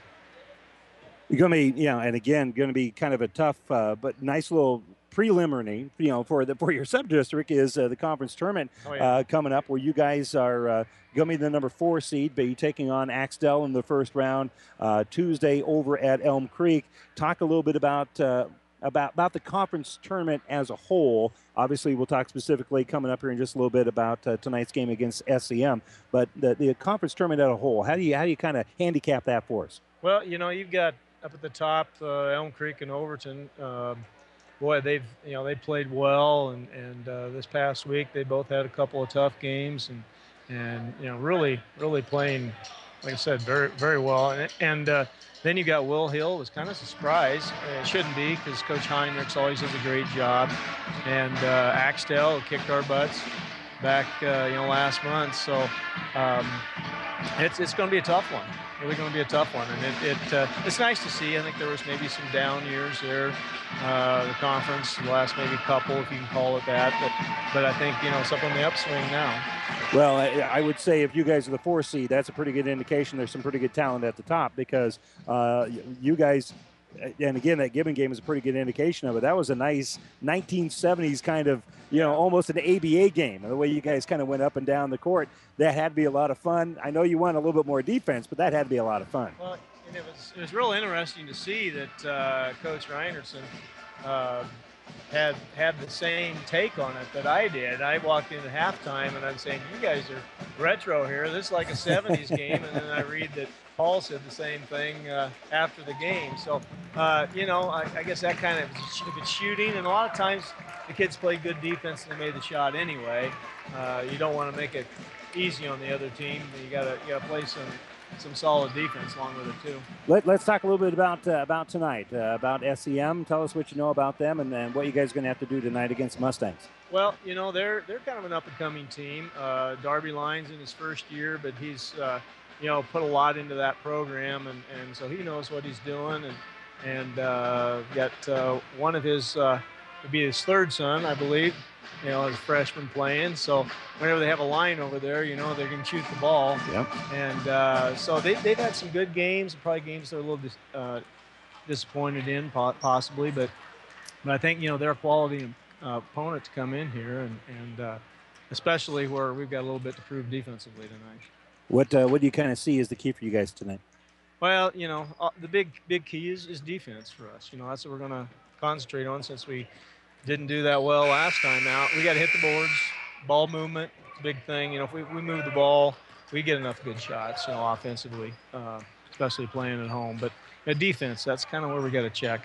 You're going to be, yeah, and again, going to be kind of a tough, uh, but nice little preliminary, you know, for the for your sub-district is uh, the conference tournament oh, yeah. uh, coming up, where you guys are uh, going to be the number four seed, but you're taking on Axtell in the first round uh, Tuesday over at Elm Creek. Talk a little bit about uh, about about the conference tournament as a whole. Obviously, we'll talk specifically coming up here in just a little bit about uh, tonight's game against S C M. But the, the conference tournament as a whole, how do you how do you kind of handicap that for us? Well, you know, you've got up at the top uh, Elm Creek and Overton. Um, Boy, they've you know they played well, and and uh, this past week they both had a couple of tough games, and and you know really really playing, like I said, very very well. And, and uh, then you got Will Hill. It was kind of a surprise. It shouldn't be, because Coach Heinrichs always does a great job. And uh, Axtell kicked our butts back uh, you know last month, so um, it's it's going to be a tough one. Really going to be a tough one, and it, it uh, it's nice to see. I think there was maybe some down years there, uh, the conference, the last maybe couple, if you can call it that. But but I think you know it's up on the upswing now. Well, I, I would say if you guys are the four seed, that's a pretty good indication. There's some pretty good talent at the top, because uh, you guys. And again, that Gibbon game is a pretty good indication of it. That was a nice nineteen seventies kind of, you know, almost an A B A game. The way you guys kind of went up and down the court, that had to be a lot of fun. I know you want a little bit more defense, but that had to be a lot of fun. Well, and it was it was real interesting to see that uh, Coach Reinertsen uh, had had the same take on it that I did. I walked into halftime and I'm saying, "You guys are retro here. This is like a seventies game," and then I read that Paul said the same thing uh, after the game. So, uh, you know, I, I guess that kind of, if it's shooting, and a lot of times the kids play good defense and they made the shot anyway. Uh, you don't want to make it easy on the other team. You gotta, you gotta play some some solid defense along with it too. Let, let's talk a little bit about uh, about tonight, uh, about S E M. Tell us what you know about them, and, and what you guys are going to have to do tonight against Mustangs. Well, you know, they're they're kind of an up-and-coming team. Uh, Darby Lyons in his first year, but he's uh, you know, put a lot into that program, and, and so he knows what he's doing, and and uh, got uh, one of his, uh, would be his third son, I believe, you know, as a freshman playing. So whenever they have a line over there, you know, they're going to shoot the ball. Yep. And uh, so they, they've had some good games, probably games they're a little dis, uh, disappointed in, possibly, but but I think, you know, they're a quality uh, opponent to come in here, and, and uh, especially where we've got a little bit to prove defensively tonight. What uh, what do you kind of see as the key for you guys tonight? Well, you know, uh, the big big key is, is defense for us. You know, that's what we're going to concentrate on, since we didn't do that well last time out. We got to hit the boards, ball movement, big thing. You know, if we, we move the ball, we get enough good shots, you know, offensively, uh, especially playing at home. But uh, defense, that's kind of where we got to check.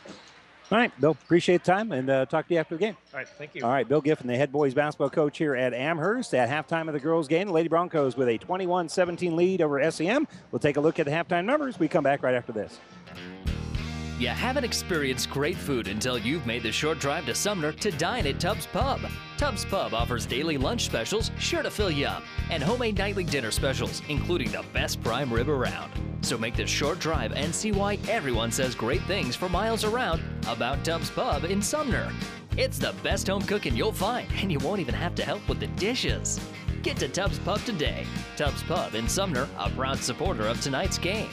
All right, Bill, appreciate the time, and uh, talk to you after the game. All right, thank you. All right, Bill Giffen, the head boys basketball coach here at Amherst. At halftime of the girls' game, the Lady Broncos with a twenty-one seventeen lead over S E M. We'll take a look at the halftime numbers. We come back right after this. You haven't experienced great food until you've made the short drive to Sumner to dine at Tubbs Pub. Tubbs Pub offers daily lunch specials sure to fill you up, and homemade nightly dinner specials, including the best prime rib around. So make the short drive and see why everyone says great things for miles around about Tubbs Pub in Sumner. It's the best home cooking you'll find, and you won't even have to help with the dishes. Get to Tubbs Pub today. Tubbs Pub in Sumner, a proud supporter of tonight's game.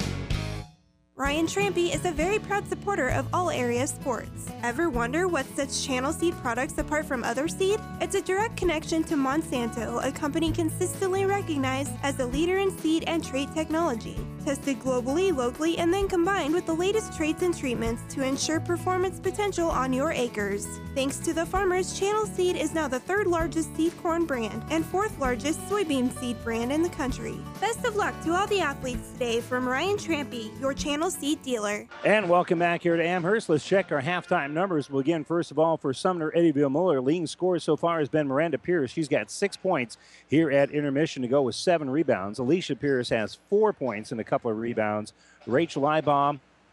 Ryan Trampy is a very proud supporter of all area sports. Ever wonder what sets Channel Seed products apart from other seed? It's a direct connection to Monsanto, a company consistently recognized as a leader in seed and trait technology. Tested globally, locally, and then combined with the latest traits and treatments to ensure performance potential on your acres. Thanks to the farmers, Channel Seed is now the third largest seed corn brand and fourth largest soybean seed brand in the country. Best of luck to all the athletes today from Ryan Trampy, your Channel Seed dealer. And welcome back here to Amherst. Let's check our halftime numbers. We'll begin first of all for Sumner Eddyville Muller. Leading scorer so far has been Miranda Pierce. She's got six points here at intermission to go with seven rebounds. Alicia Pierce has four points and a couple of rebounds. Rachel Eibom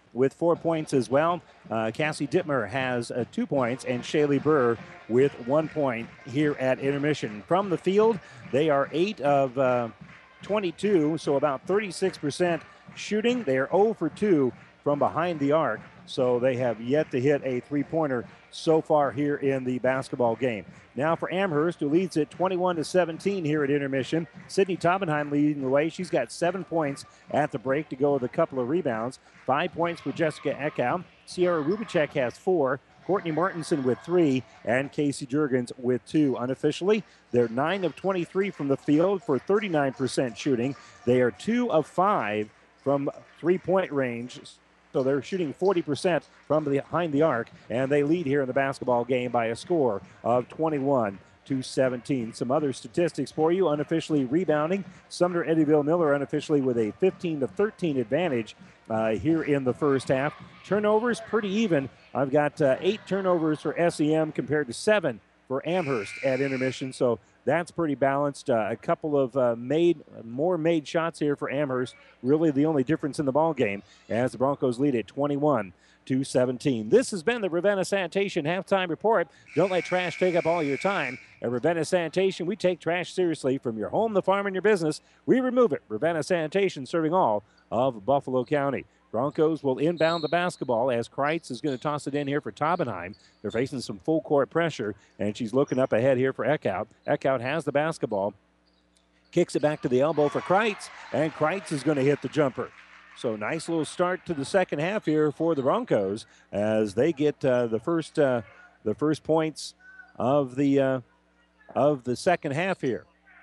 with four points as well. Uh, Cassie Dittmer has uh, two points, and Shaylee Burr with one point here at intermission. From the field, they are eight of uh, twenty-two, so about thirty-six percent shooting. They are zero for two from behind the arc, so they have yet to hit a three-pointer so far here in the basketball game. Now for Amherst, who leads it twenty-one to seventeen here at intermission. Sydney Taubenheim leading the way. She's got seven points at the break to go with a couple of rebounds. Five points for Jessica Eckhout. Sierra Rubicek has four. Courtney Martinson with three, and Casey Jurgens with two. Unofficially, they're nine of twenty-three from the field for thirty-nine percent shooting. They are two of five from three-point range. So they're shooting forty percent from behind the arc, and they lead here in the basketball game by a score of twenty-one to seventeen. Some other statistics for you. Unofficially rebounding, Sumner Eddyville Miller unofficially with a fifteen to thirteen advantage uh, here in the first half. Turnovers pretty even. I've got uh, eight turnovers for S E M compared to seven for Amherst at intermission, so that's pretty balanced. Uh, a couple of uh, made, more made shots here for Amherst. Really the only difference in the ball game as the Broncos lead at twenty-one to seventeen. This has been the Ravenna Sanitation Halftime Report. Don't let trash take up all your time. At Ravenna Sanitation, we take trash seriously. From your home, the farm, and your business, we remove it. Ravenna Sanitation, serving all of Buffalo County. Broncos will inbound the basketball as Kreitz is going to toss it in here for Taubenheim. They're facing some full court pressure, and she's looking up ahead here for Eckhout. Eckhout has the basketball, kicks it back to the elbow for Kreitz, and Kreitz is going to hit the jumper. So nice little start to the second half here for the Broncos as they get uh, the first uh, the first points of the uh, of the second half here.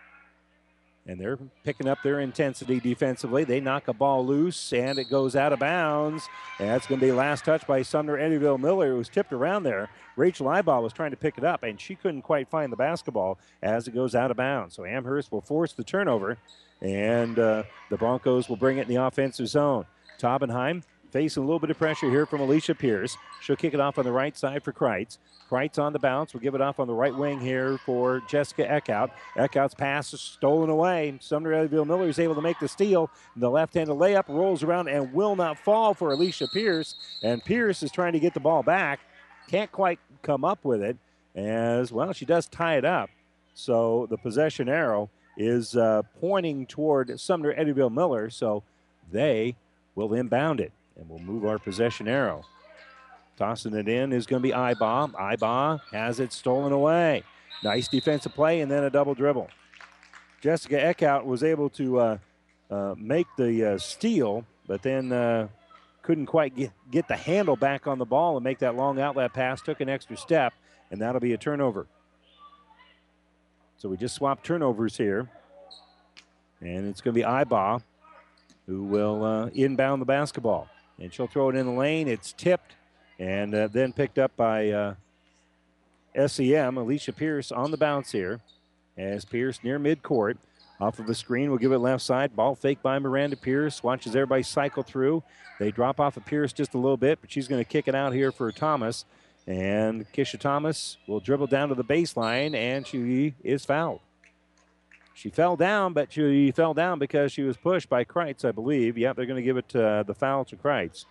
And they're picking up their intensity defensively. They knock a ball loose, and it goes out of bounds. And that's going to be last touch by Sumner Eddyville Miller, who was tipped around there. Rachel Eyeball was trying to pick it up, and she couldn't quite find the basketball as it goes out of bounds. So Amherst will force the turnover, and uh, the Broncos will bring it in the offensive zone. Taubenheim facing a little bit of pressure here from Alicia Pierce. She'll kick it off on the right side for Kreitz. Kreitz on the bounce. We'll give it off on the right wing here for Jessica Eckhout. Eckhout's pass is stolen away. Sumner Eddyville Miller is able to make the steal. The left-handed layup rolls around and will not fall for Alicia Pierce. And Pierce is trying to get the ball back. Can't quite come up with it. As, well, she does tie it up. So the possession arrow is uh, pointing toward Sumner Eddyville Miller. So they will inbound it. And we'll move our possession arrow. Tossing it in is going to be Ibaugh. Ibaugh has it stolen away. Nice defensive play and then a double dribble. Jessica Eckhout was able to uh, uh, make the uh, steal, but then uh, couldn't quite get, get the handle back on the ball and make that long outlet pass. Took an extra step, and that'll be a turnover. So we just swapped turnovers here. And it's going to be Ibaugh who will uh, inbound the basketball. And she'll throw it in the lane. It's tipped. And uh, then picked up by uh, S E M. Alicia Pierce on the bounce here. As Pierce near midcourt. Off of the screen, we'll give it left side. Ball fake by Miranda Pierce. Watches everybody cycle through. They drop off of Pierce just a little bit, but she's going to kick it out here for Thomas. And Kisha Thomas will dribble down to the baseline, and she is fouled. She fell down, but she fell down because she was pushed by Kreitz, I believe. Yep, they're going to give it uh, the foul to Kreitz.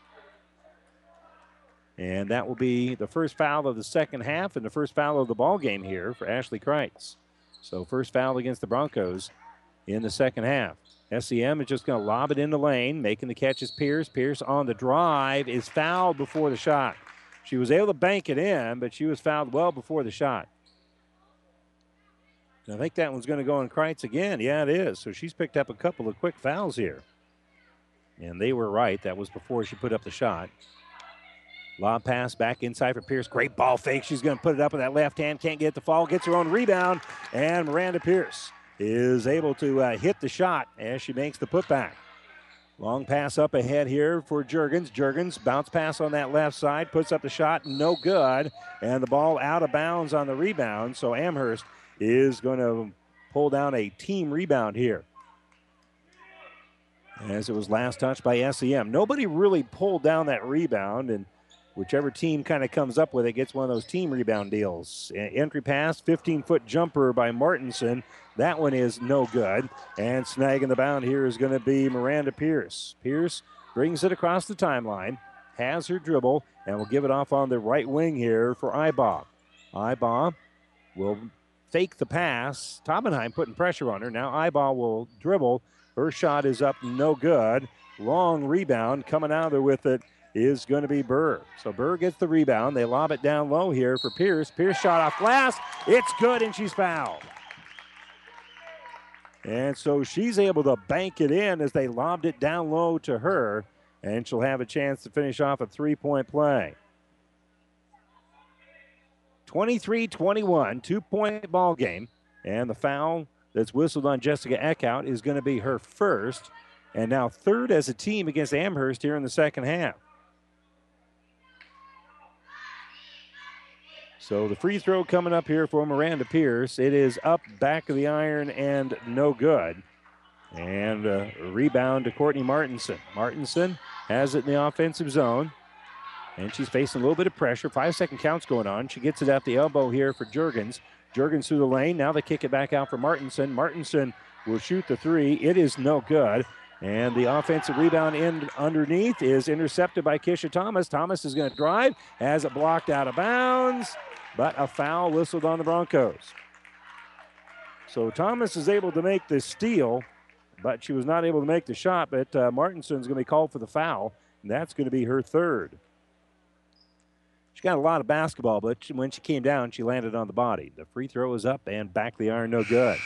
And that will be the first foul of the second half and the first foul of the ball game here for Ashley Kreitz. So first foul against the Broncos in the second half. S E M is just going to lob it in the lane. Making the catch is Pierce. Pierce on the drive is fouled before the shot. She was able to bank it in, but she was fouled well before the shot. I think that one's going to go on Kreitz again. Yeah, it is. So she's picked up a couple of quick fouls here. And they were right. That was before she put up the shot. Lob pass back inside for Pierce. Great ball fake. She's going to put it up with that left hand. Can't get the fall. Gets her own rebound. And Miranda Pierce is able to uh, hit the shot as she makes the putback. Long pass up ahead here for Jurgens. Jurgens bounce pass on that left side. Puts up the shot. No good. And the ball out of bounds on the rebound. So Amherst is going to pull down a team rebound here. As it was last touched by S E M. Nobody really pulled down that rebound, and whichever team kind of comes up with it gets one of those team rebound deals. Entry pass, fifteen-foot jumper by Martinson. That one is no good. And snagging the bound here is going to be Miranda Pierce. Pierce brings it across the timeline. has her dribble and will give it off on the right wing here for Ibaugh. Ibaugh will fake the pass. Taubenheim putting pressure on her. Now Ibaugh will dribble. Her shot is up, no good. Long rebound. Coming out of there with it is going to be Burr. So Burr gets the rebound. They lob it down low here for Pierce. Pierce shot off glass. It's good, and she's fouled. And so she's able to bank it in as they lobbed it down low to her, and she'll have a chance to finish off a three-point play. twenty-three twenty-one, two-point ball game, and the foul that's whistled on Jessica Eckhout is going to be her first, and now third as a team against Amherst here in the second half. So the free throw coming up here for Miranda Pierce. It is up, back of the iron, and no good. And uh, a rebound to Courtney Martinson. Martinson has it in the offensive zone. And she's facing a little bit of pressure. Five-second counts going on. She gets it at the elbow here for Juergens. Juergens through the lane. Now they kick it back out for Martinson. Martinson will shoot the three. It is no good. And the offensive rebound in underneath is intercepted by Kisha Thomas. Thomas is going to drive. Has it blocked out of bounds. But a foul whistled on the Broncos. So Thomas is able to make the steal, but she was not able to make the shot. But uh, Martinson's going to be called for the foul, and that's going to be her third. She got a lot of basketball, but she, when she came down, she landed on the body. The free throw is up and back the iron, no good.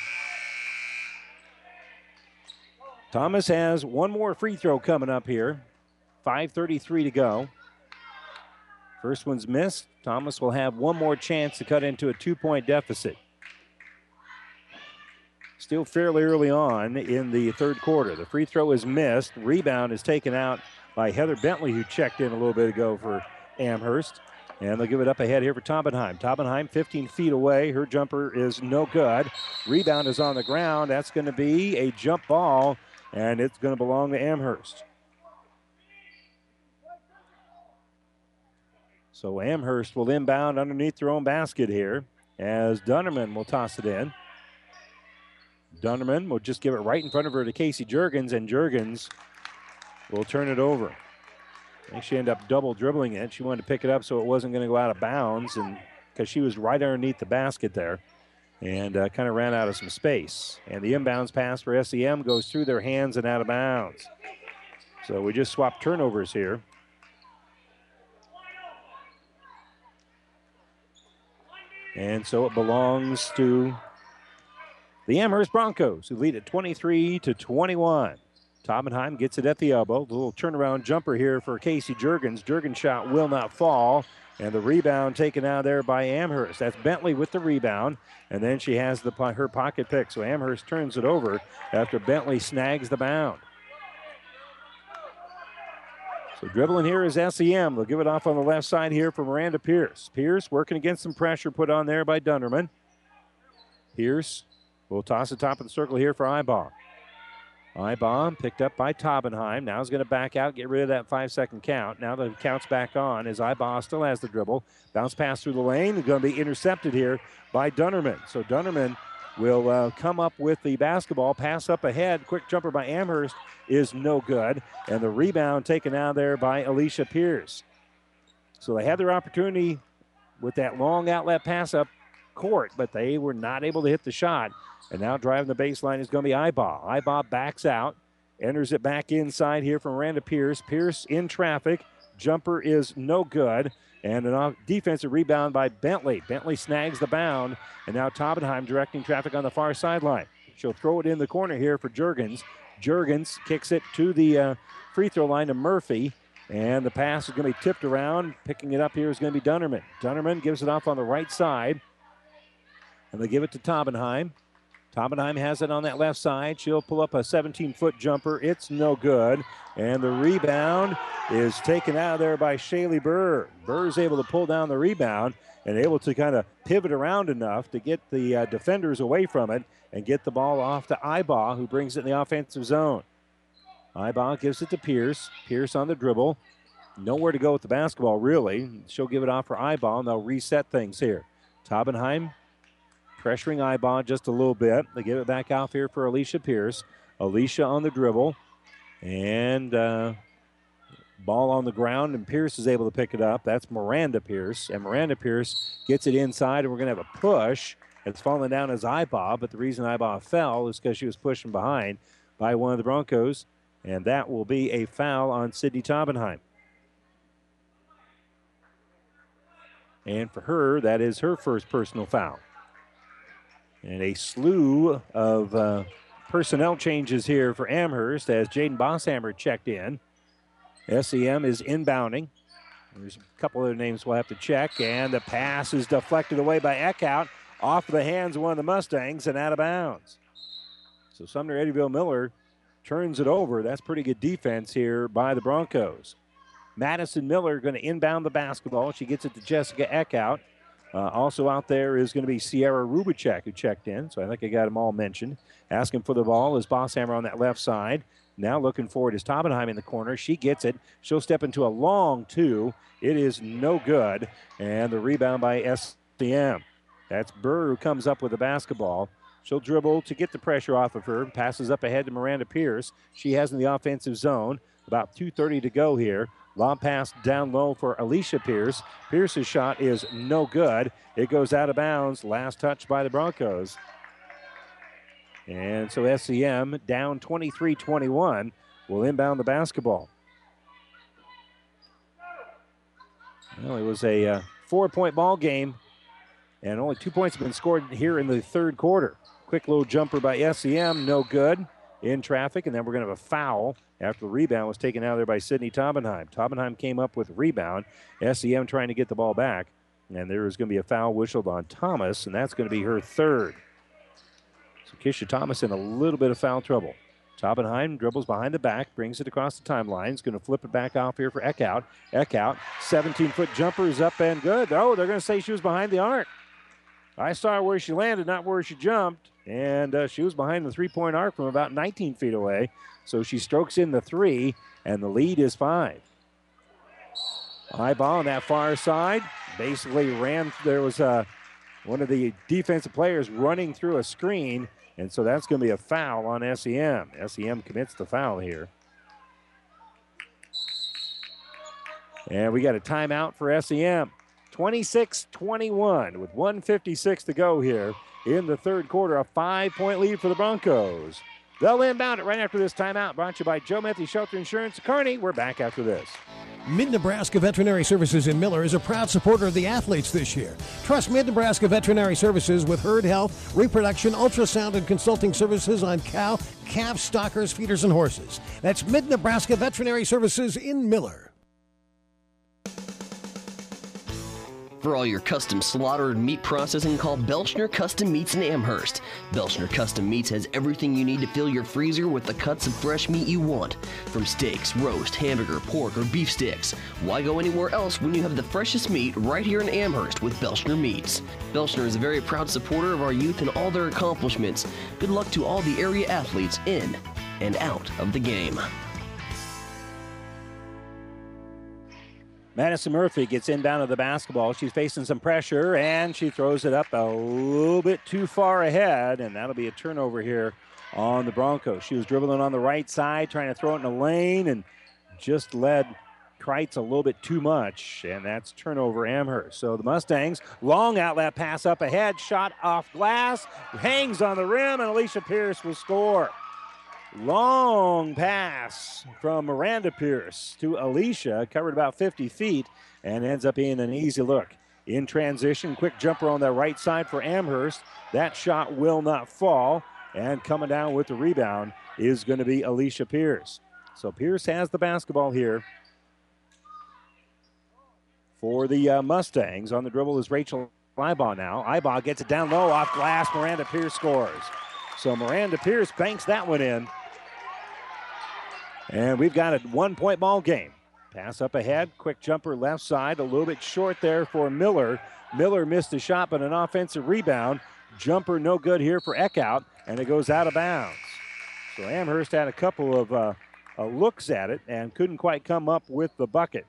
Thomas has one more free throw coming up here. five thirty-three to go. First one's missed. Thomas will have one more chance to cut into a two-point deficit. Still fairly early on in the third quarter. The free throw is missed. Rebound is taken out by Heather Bentley, who checked in a little bit ago for Amherst. And they'll give it up ahead here for Taubenheim. Taubenheim fifteen feet away. Her jumper is no good. Rebound is on the ground. That's going to be a jump ball, and it's going to belong to Amherst. So Amherst will inbound underneath their own basket here as Dunnerman will toss it in. Dunnerman will just give it right in front of her to Casey Juergens, and Juergens will turn it over. I think she ended up double dribbling it. She wanted to pick it up so it wasn't going to go out of bounds, and because she was right underneath the basket there, and uh, kind of ran out of some space. And the inbounds pass for S E M goes through their hands and out of bounds. So we just swapped turnovers here. And so it belongs to the Amherst Broncos, who lead at twenty-three to twenty-one. Taubenheim gets it at the elbow. The little turnaround jumper here for Casey Juergens. Juergens' shot will not fall. And the rebound taken out there by Amherst. That's Bentley with the rebound. And then she has the her pocket pick. So Amherst turns it over after Bentley snags the bound. So dribbling here is S E M. They'll give it off on the left side here for Miranda Pierce. Pierce working against some pressure put on there by Dunnerman. Pierce will toss the top of the circle here for Ibaugh. Ibaugh picked up by Taubenheim. Now he's going to back out, get rid of that five-second count. Now the count's back on as Ibaugh still has the dribble. Bounce pass through the lane. It's going to be intercepted here by Dunnerman. So Dunnerman will uh, come up with the basketball, pass up ahead. Quick jumper by Amherst is no good. And the rebound taken out there by Alicia Pierce. So they had their opportunity with that long outlet pass up court, but they were not able to hit the shot. And now driving the baseline is going to be Ibaugh. Ibaugh backs out, enters it back inside here from Miranda Pierce. Pierce in traffic. Jumper is no good. And an defensive rebound by Bentley. Bentley snags the bound. And now Taubenheim directing traffic on the far sideline. She'll throw it in the corner here for Juergens. Juergens kicks it to the uh, free throw line to Murphy. And the pass is going to be tipped around. Picking it up here is going to be Dunnerman. Dunnerman gives it off on the right side. And they give it to Taubenheim. Taubenheim has it on that left side. She'll pull up a seventeen-foot jumper. It's no good. And the rebound is taken out of there by Shaylee Burr. Burr is able to pull down the rebound and able to kind of pivot around enough to get the uh, defenders away from it and get the ball off to Ibaugh, who brings it in the offensive zone. Ibaugh gives it to Pierce. Pierce on the dribble. Nowhere to go with the basketball, really. She'll give it off for Ibaugh, and they'll reset things here. Taubenheim pressuring Ibaugh just a little bit. They give it back out here for Alicia Pierce. Alicia on the dribble. And uh, Ball on the ground, and Pierce is able to pick it up. That's Miranda Pierce, and Miranda Pierce gets it inside, and we're going to have a push. It's falling down as Ibaugh, but the reason Ibaugh fell is because she was pushing behind by one of the Broncos, and that will be a foul on Sydney Taubenheim. And for her, that is her first personal foul. And a slew of uh, personnel changes here for Amherst as Jaden Bosshammer checked in. S E M is inbounding. There's a couple other names we'll have to check, and the pass is deflected away by Eckhout off the hands of one of the Mustangs and out of bounds. So Sumner Eddyville Miller turns it over. That's pretty good defense here by the Broncos. Madison Miller going to inbound the basketball. She gets it to Jessica Eckhout. Uh, also out there is going to be Sierra Rubicek, who checked in. So I think I got them all mentioned. Asking for the ball is Bosshammer on that left side. Now looking forward is Taubenheim in the corner. She gets it. She'll step into a long two. It is no good. And the rebound by S E M. That's Burr who comes up with the basketball. She'll dribble to get the pressure off of her. Passes up ahead to Miranda Pierce. She has in the offensive zone. About two thirty to go here. Lob pass down low for Alicia Pierce. Pierce's shot is no good. It goes out of bounds. Last touch by the Broncos. And so S E M down twenty-three twenty-one will inbound the basketball. Well, it was a uh, four-point ball game, and only two points have been scored here in the third quarter. Quick little jumper by S E M, no good. In traffic, and then we're going to have a foul after the rebound was taken out of there by Sydney Taubenheim. Taubenheim came up with a rebound. S E M trying to get the ball back, and there is going to be a foul whistled on Thomas, and that's going to be her third. So Kisha Thomas in a little bit of foul trouble. Taubenheim dribbles behind the back, brings it across the timeline. Is going to flip it back off here for Eckhout. Eckhout, seventeen-foot jumper is up and good. Oh, they're going to say she was behind the arc. I saw her where she landed, not where she jumped. And uh, she was behind the three-point arc from about nineteen feet away. So she strokes in the three, and the lead is five. High ball on that far side. Basically ran, there was uh, one of the defensive players running through a screen, and so that's going to be a foul on S E M. S E M commits the foul here. And we got a timeout for S E M. twenty-six twenty-one with one fifty-six to go here in the third quarter. A five-point lead for the Broncos. They'll inbound it right after this timeout. Brought to you by Joe Methy Shelter Insurance. Kearney, we're back after this. Mid-Nebraska Veterinary Services in Miller is a proud supporter of the athletes this year. Trust Mid-Nebraska Veterinary Services with herd health, reproduction, ultrasound, and consulting services on cow, calf, stockers, feeders, and horses. That's Mid-Nebraska Veterinary Services in Miller. For all your custom slaughtered meat processing, call Belchner Custom Meats in Amherst. Belchner Custom Meats has everything you need to fill your freezer with the cuts of fresh meat you want. From steaks, roast, hamburger, pork, or beef sticks. Why go anywhere else when you have the freshest meat right here in Amherst with Belchner Meats? Belchner is a very proud supporter of our youth and all their accomplishments. Good luck to all the area athletes in and out of the game. Madison Murphy gets inbound of the basketball. She's facing some pressure, and she throws it up a little bit too far ahead, and that'll be a turnover here on the Broncos. She was dribbling on the right side, trying to throw it in the lane, and just led Kreitz a little bit too much, and that's turnover Amherst. So the Mustangs, long outlet pass up ahead, shot off glass, hangs on the rim, and Alicia Pierce will score. Long pass from Miranda Pierce to Alicia, covered about fifty feet, and ends up being an easy look. In transition, quick jumper on the right side for Amherst. That shot will not fall, and coming down with the rebound is going to be Alicia Pierce. So Pierce has the basketball here for the uh, Mustangs. On the dribble is Rachel Ibaugh now. Ibaugh gets it down low off glass. Miranda Pierce scores. So Miranda Pierce banks that one in. And we've got a one-point ball game. Pass up ahead, quick jumper left side, a little bit short there for Miller. Miller missed a shot, but an offensive rebound. Jumper no good here for Eckhout, and it goes out of bounds. So Amherst had a couple of uh, uh, looks at it and couldn't quite come up with the bucket.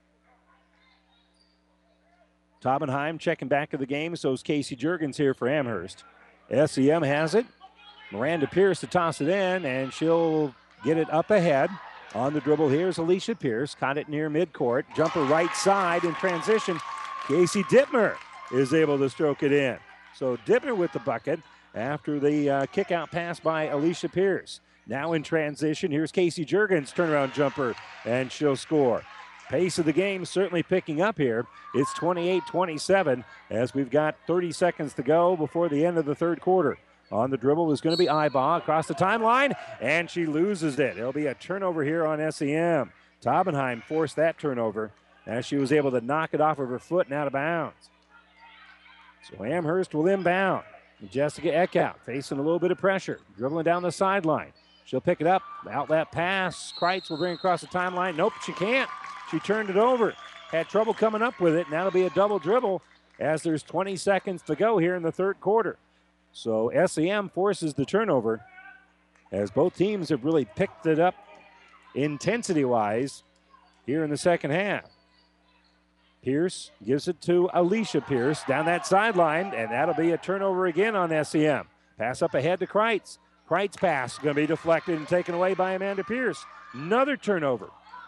Taubenheim checking back of the game, so is Casey Juergens here for Amherst. S E M has it. Miranda Pierce to toss it in, and she'll get it up ahead. On the dribble, here's Alicia Pierce. Caught it near midcourt. Jumper right side in transition. Casey Dittmer is able to stroke it in. So Dittmer with the bucket after the uh, kick-out pass by Alicia Pierce. Now in transition, here's Casey Jurgens, turnaround jumper, and she'll score. Pace of the game certainly picking up here. It's twenty-eight twenty-seven as we've got thirty seconds to go before the end of the third quarter. On the dribble is going to be Ibaugh across the timeline, and she loses it. It'll be a turnover here on S E M. Taubenheim forced that turnover as she was able to knock it off of her foot and out of bounds. So Amherst will inbound. Jessica Eckhout facing a little bit of pressure, dribbling down the sideline. She'll pick it up, outlet pass. Kreitz will bring it across the timeline. Nope, she can't. She turned it over. Had trouble coming up with it. Now it'll be a double dribble as there's twenty seconds to go here in the third quarter. So S E M forces the turnover as both teams have really picked it up intensity-wise here in the second half. Pierce gives it to Alicia Pierce down that sideline, and that'll be a turnover again on S E M. Pass up ahead to Kreitz. Kreitz pass going to be deflected and taken away by Amanda Pierce. Another turnover.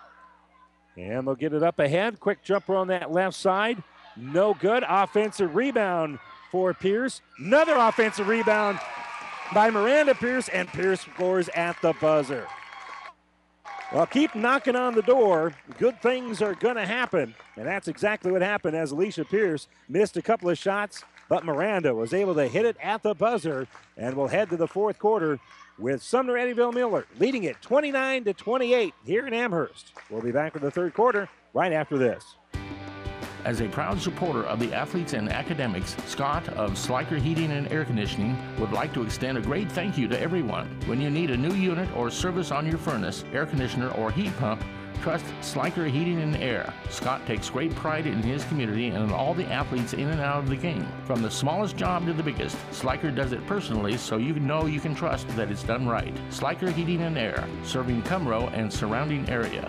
And they'll get it up ahead. Quick jumper on that left side. No good. Offensive rebound for Pierce. Another offensive rebound by Miranda Pierce, and Pierce scores at the buzzer. Well, keep knocking on the door. Good things are going to happen, and that's exactly what happened as Alicia Pierce missed a couple of shots, but Miranda was able to hit it at the buzzer, and we'll head to the fourth quarter with Sumner Eddyville Miller leading it twenty-nine to twenty-eight here in Amherst. We'll be back with the third quarter right after this. As a proud supporter of the athletes and academics, Scott of Sliker Heating and Air Conditioning would like to extend a great thank you to everyone. When you need a new unit or service on your furnace, air conditioner, or heat pump, trust Sliker Heating and Air. Scott takes great pride in his community and in all the athletes in and out of the game. From the smallest job to the biggest, Sliker does it personally so you know you can trust that it's done right. Sliker Heating and Air, serving Cumro and surrounding area.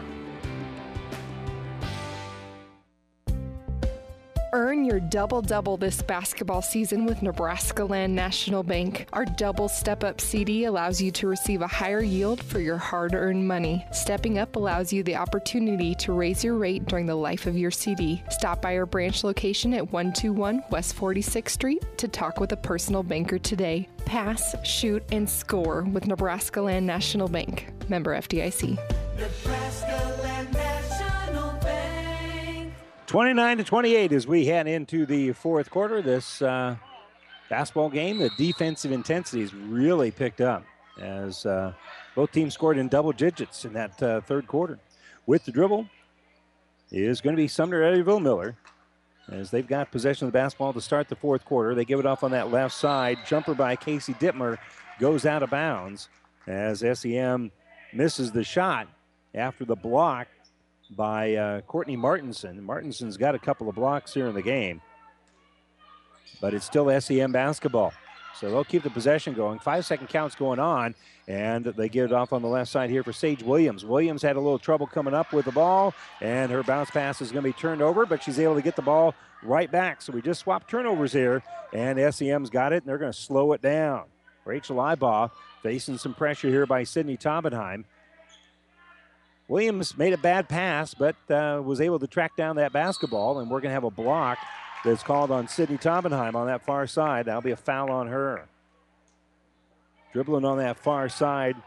Earn your double-double this basketball season with Nebraska Land National Bank. Our double step-up C D allows you to receive a higher yield for your hard-earned money. Stepping up allows you the opportunity to raise your rate during the life of your C D. Stop by our branch location at one twenty-one West forty-sixth Street to talk with a personal banker today. Pass, shoot, and score with Nebraska Land National Bank. Member F D I C. Nebraska Land National Bank. twenty-nine to twenty-eight as we head into the fourth quarter. This uh, basketball game, the defensive intensity has really picked up as uh, both teams scored in double digits in that uh, third quarter. With the dribble is going to be Sumner Eddyville Miller as they've got possession of the basketball to start the fourth quarter. They give it off on that left side. Jumper by Casey Dittmer goes out of bounds as S E M misses the shot after the block by uh, Courtney Martinson. Martinson's got a couple of blocks here in the game, but it's still S E M basketball. So they'll keep the possession going. Five-second counts going on, and they get it off on the left side here for Sage Williams. Williams had a little trouble coming up with the ball, and her bounce pass is going to be turned over, but she's able to get the ball right back. So we just swapped turnovers here, and S E M's got it, and they're going to slow it down. Rachel Ibaugh facing some pressure here by Sydney Taubenheim. Williams made a bad pass, but uh, was able to track down that basketball, and we're going to have a block that's called on Sydney Taubenheim on that far side. That'll be a foul on her. Dribbling on that far side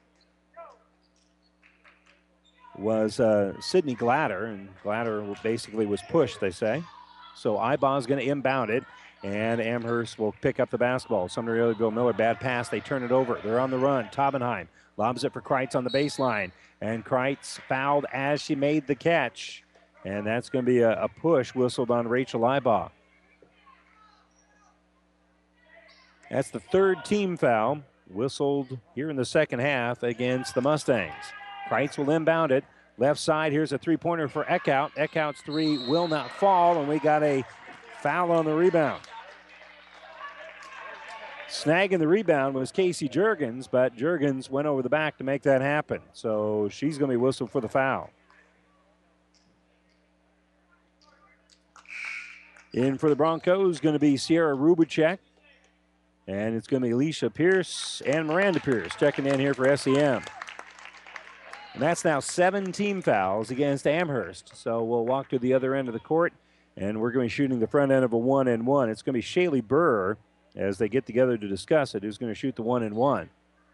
was uh, Sydney Glatter, and Glatter basically was pushed, they say. So Ibaugh's going to inbound it, and Amherst will pick up the basketball. Sumner Eddyville Miller, bad pass. They turn it over. They're on the run. Taubenheim lobs it for Kreitz on the baseline. And Kreitz fouled as she made the catch. And that's going to be a, a push whistled on Rachel Ibaugh. That's the third team foul whistled here in the second half against the Mustangs. Kreitz will inbound it. Left side, here's a three-pointer for Eckhout. Eckhout's three will not fall, and we got a foul on the rebound. Snagging the rebound was Casey Jurgens, but Jurgens went over the back to make that happen. So she's going to be whistled for the foul. In for the Broncos going to be Sierra Rubicek. And it's going to be Alicia Pierce and Miranda Pierce checking in here for S E M. And that's now seven team fouls against Amherst. So we'll walk to the other end of the court, and we're going to be shooting the front end of a one and one. It's going to be Shaylee Burr, as they get together to discuss it, who's going to shoot the one and one.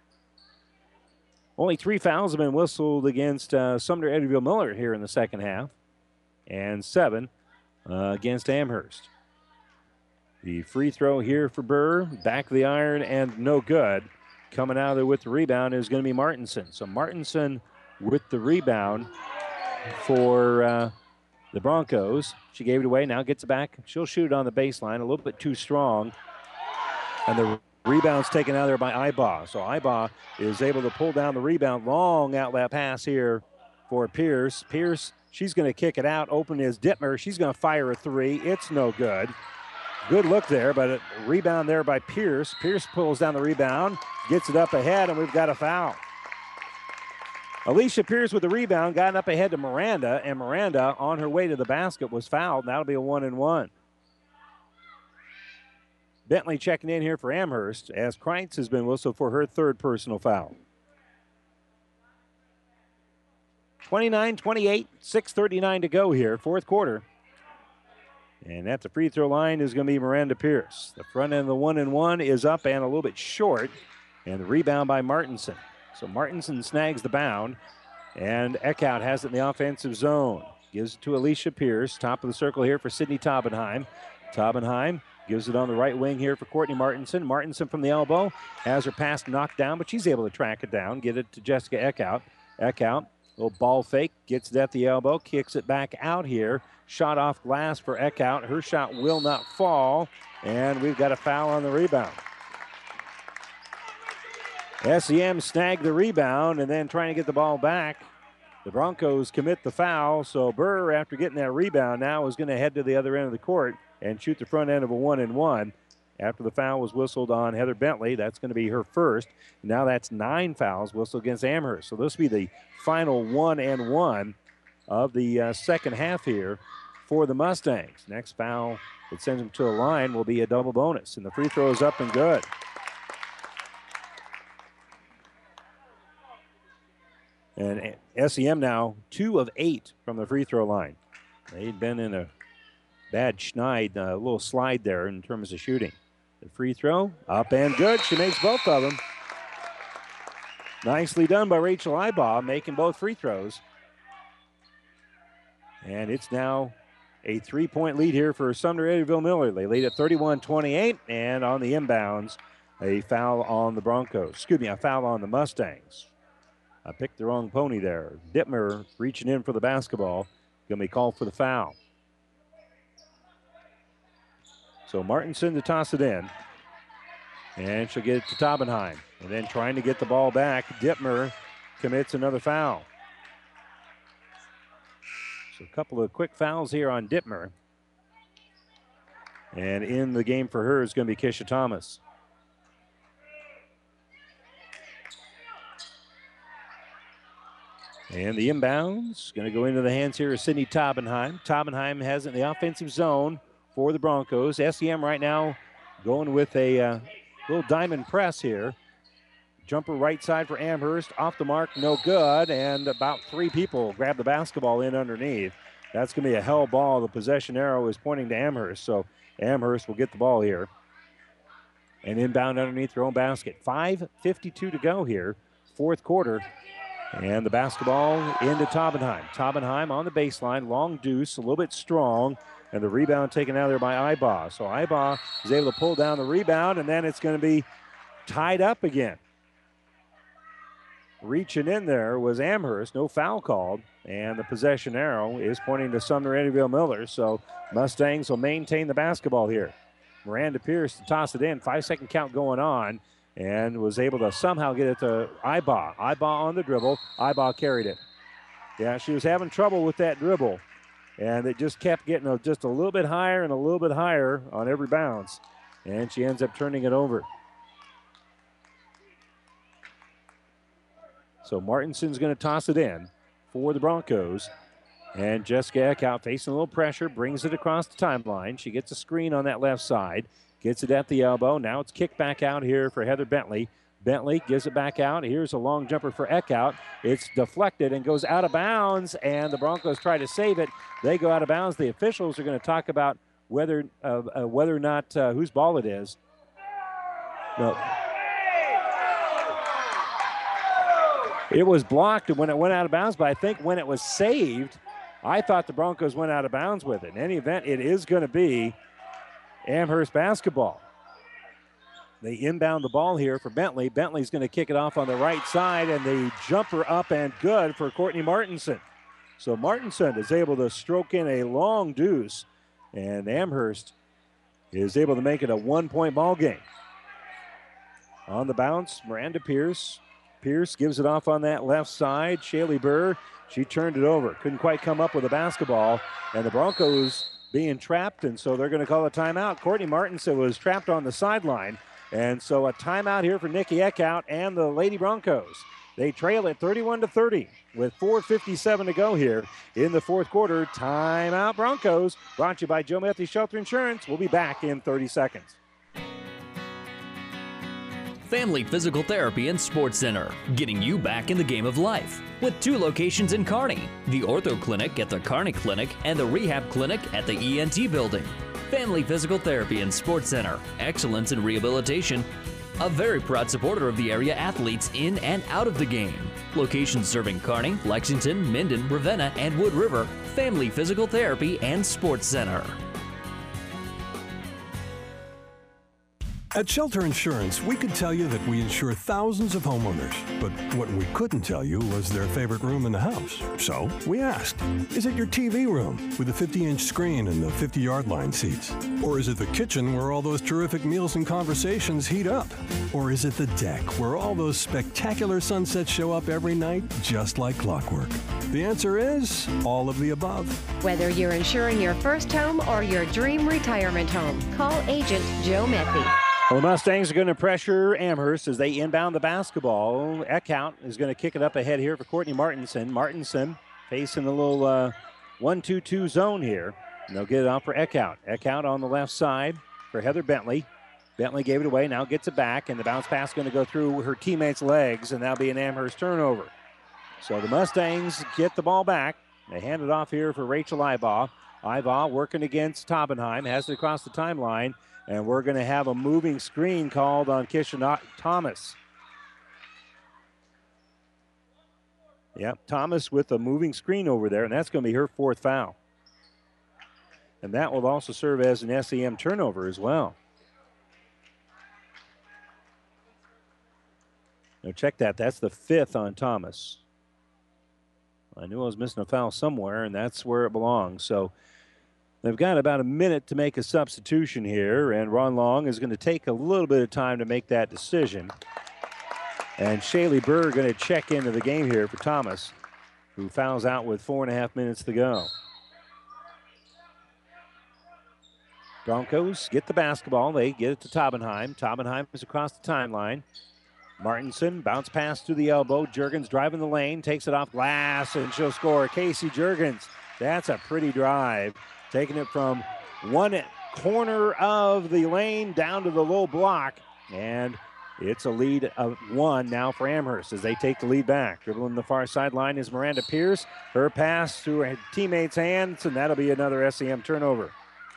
Only three fouls have been whistled against uh, Sumner Eddyville Miller here in the second half, and seven uh, against Amherst. The free throw here for Burr, back of the iron, and no good. Coming out of there with the rebound is going to be Martinson. So Martinson with the rebound for uh, the Broncos. She gave it away, now gets it back. She'll shoot it on the baseline, a little bit too strong. And the rebound's taken out there by Ibaugh. So Ibaugh is able to pull down the rebound. Long outlet pass here for Pierce. Pierce, she's going to kick it out. Open is Dittmer. She's going to fire a three. It's no good. Good look there, but a rebound there by Pierce. Pierce pulls down the rebound, gets it up ahead, and we've got a foul. Alicia Pierce with the rebound, got up ahead to Miranda, and Miranda on her way to the basket was fouled. That'll be a one and one. Bentley checking in here for Amherst as Kreitz has been whistled for her third personal foul. twenty-nine twenty-eight, six thirty-nine to go here, fourth quarter. And at the free throw line is going to be Miranda Pierce. The front end of the one and one is up and a little bit short. And the rebound by Martinson. So Martinson snags the bound. And Eckhout has it in the offensive zone. Gives it to Alicia Pierce. Top of the circle here for Sydney Taubenheim. Taubenheim gives it on the right wing here for Courtney Martinson. Martinson from the elbow has her pass knocked down, but she's able to track it down, get it to Jessica Eckhout. Eckhout, little ball fake, gets it at the elbow, kicks it back out here. Shot off glass for Eckhout. Her shot will not fall, and we've got a foul on the rebound. S E M snagged the rebound and then trying to get the ball back. The Broncos commit the foul, so Burr, after getting that rebound, now is going to head to the other end of the court and shoot the front end of a one and one. After the foul was whistled on Heather Bentley, that's going to be her first. Now that's nine fouls whistled against Amherst. So this will be the final one and one of the uh, second half here for the Mustangs. Next foul that sends them to the line will be a double bonus, and the free throw is up and good. And S E M now two of eight from the free throw line. They'd been in a bad schneid, a little slide there in terms of shooting. The free throw up and good. She makes both of them. Nicely done by Rachel Ibaugh, making both free throws. And it's now a three-point lead here for Sumner Eddyville Miller. They lead at thirty-one twenty-eight, and on the inbounds, a foul on the Broncos. Excuse me, a foul on the Mustangs. I picked the wrong pony there. Dittmer reaching in for the basketball. Going to be called for the foul. So Martinson to toss it in. And she'll get it to Taubenheim. And then trying to get the ball back, Dittmer commits another foul. So a couple of quick fouls here on Dittmer. And in the game for her is going to be Kisha Thomas. And the inbounds going to go into the hands here of Sydney Taubenheim. Taubenheim has it in the offensive zone for the Broncos. S E M right now going with a uh, little diamond press here. Jumper right side for Amherst. Off the mark, no good. And about three people grab the basketball in underneath. That's going to be a hell ball. The possession arrow is pointing to Amherst. So Amherst will get the ball here. And inbound underneath their own basket. five fifty-two to go here. Fourth quarter. And the basketball into Taubenheim. Taubenheim on the baseline. Long deuce, a little bit strong. And the rebound taken out there by Ibaugh. So Ibaugh is able to pull down the rebound, and then it's going to be tied up again. Reaching in there was Amherst. No foul called. And the possession arrow is pointing to Sumner Eddyville Miller. So Mustangs will maintain the basketball here. Miranda Pierce to toss it in. Five-second count going on. And was able to somehow get it to Ibaugh. Ibaugh on the dribble. Ibaugh carried it. Yeah, she was having trouble with that dribble. And it just kept getting a, just a little bit higher and a little bit higher on every bounce. And she ends up turning it over. So Martinson's going to toss it in for the Broncos. And Jessica Eckhout facing a little pressure, brings it across the timeline. She gets a screen on that left side. Gets it at the elbow. Now it's kicked back out here for Heather Bentley. Bentley gives it back out. Here's a long jumper for Eckhout. It's deflected and goes out of bounds, and the Broncos try to save it. They go out of bounds. The officials are going to talk about whether uh, uh, whether or not uh, whose ball it is. No. It was blocked when it went out of bounds, but I think when it was saved, I thought the Broncos went out of bounds with it. In any event, it is going to be Amherst basketball. They inbound the ball here for Bentley. Bentley's going to kick it off on the right side, and the jumper up and good for Courtney Martinson. So Martinson is able to stroke in a long deuce, and Amherst is able to make it a one-point ball game. On the bounce, Miranda Pierce. Pierce gives it off on that left side. Shaylee Burr, she turned it over. Couldn't quite come up with a basketball, and the Broncos being trapped, and so they're going to call a timeout. Courtney Martinson was trapped on the sideline. And so a timeout here for Nikki Eckhout and the Lady Broncos. They trail at thirty-one to thirty with four fifty-seven to go here in the fourth quarter. Timeout Broncos, brought to you by Joe Matthews Shelter Insurance. We'll be back in thirty seconds. Family Physical Therapy and Sports Center, getting you back in the game of life. With two locations in Kearney, the Ortho Clinic at the Kearney Clinic and the Rehab Clinic at the E N T Building. Family Physical Therapy and Sports Center, excellence in rehabilitation. A very proud supporter of the area athletes in and out of the game. Locations serving Kearney, Lexington, Minden, Ravenna, and Wood River. Family Physical Therapy and Sports Center. At Shelter Insurance, we could tell you that we insure thousands of homeowners, but what we couldn't tell you was their favorite room in the house. So we asked, is it your T V room with the fifty-inch screen and the fifty-yard line seats? Or is it the kitchen where all those terrific meals and conversations heat up? Or is it the deck where all those spectacular sunsets show up every night just like clockwork? The answer is all of the above. Whether you're insuring your first home or your dream retirement home, call Agent Joe Metheny. Well, the Mustangs are going to pressure Amherst as they inbound the basketball. Eckhout is going to kick it up ahead here for Courtney Martinson. Martinson facing a little uh, one two two zone here. And they'll get it off for Eckhout. Eckhout on the left side for Heather Bentley. Bentley gave it away, now gets it back, and the bounce pass is going to go through her teammates' legs, and that'll be an Amherst turnover. So the Mustangs get the ball back. They hand it off here for Rachel Ibaugh. Ibaugh working against Taubenheim, has it across the timeline. And we're going to have a moving screen called on Kisha Thomas. Yep, Thomas with a moving screen over there, and that's going to be her fourth foul. And that will also serve as an S E M turnover as well. Now check that. That's the fifth on Thomas. I knew I was missing a foul somewhere, and that's where it belongs. So they've got about a minute to make a substitution here, and Ron Long is going to take a little bit of time to make that decision. And Shaylee Burr going to check into the game here for Thomas, who fouls out with four and a half minutes to go. Broncos get the basketball. They get it to Taubenheim. Taubenheim is across the timeline. Martinson, bounce pass to the elbow. Juergens driving the lane, takes it off glass, and she'll score. Casey Juergens. That's a pretty drive. Taking it from one corner of the lane down to the low block. And it's a lead of one now for Amherst as they take the lead back. Dribbling the far sideline is Miranda Pierce. Her pass through her teammate's hands, and that'll be another S E M turnover.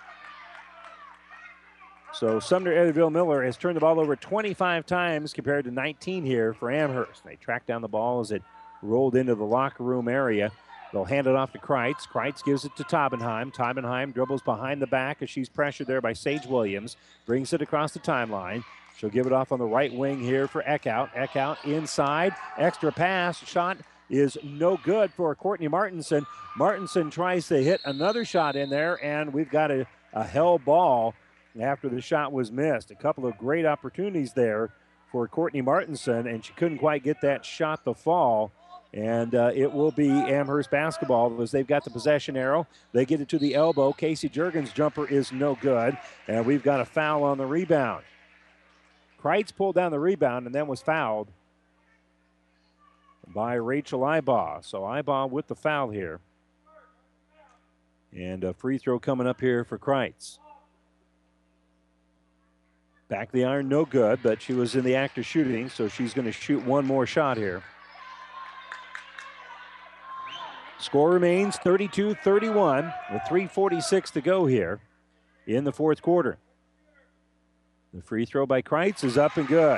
So Sumner Eddyville Miller has turned the ball over twenty-five times compared to nineteen here for Amherst. They track down the ball as it rolled into the locker room area. They'll hand it off to Kreitz. Kreitz gives it to Taubenheim. Taubenheim dribbles behind the back as she's pressured there by Sage Williams. Brings it across the timeline. She'll give it off on the right wing here for Eckhout. Eckhout inside. Extra pass. Shot is no good for Courtney Martinson. Martinson tries to hit another shot in there, and we've got a, a hell ball after the shot was missed. A couple of great opportunities there for Courtney Martinson, and she couldn't quite get that shot to fall. And uh, it will be Amherst basketball as they've got the possession arrow. They get it to the elbow. Casey Juergens' jumper is no good. And we've got a foul on the rebound. Kreitz pulled down the rebound and then was fouled by Rachel Ibaugh. So Ibaugh with the foul here. And a free throw coming up here for Kreitz. Back of the iron, no good, but she was in the act of shooting, so she's going to shoot one more shot here. Score remains thirty-two thirty-one with three forty-six to go here in the fourth quarter. The free throw by Kreitz is up and good.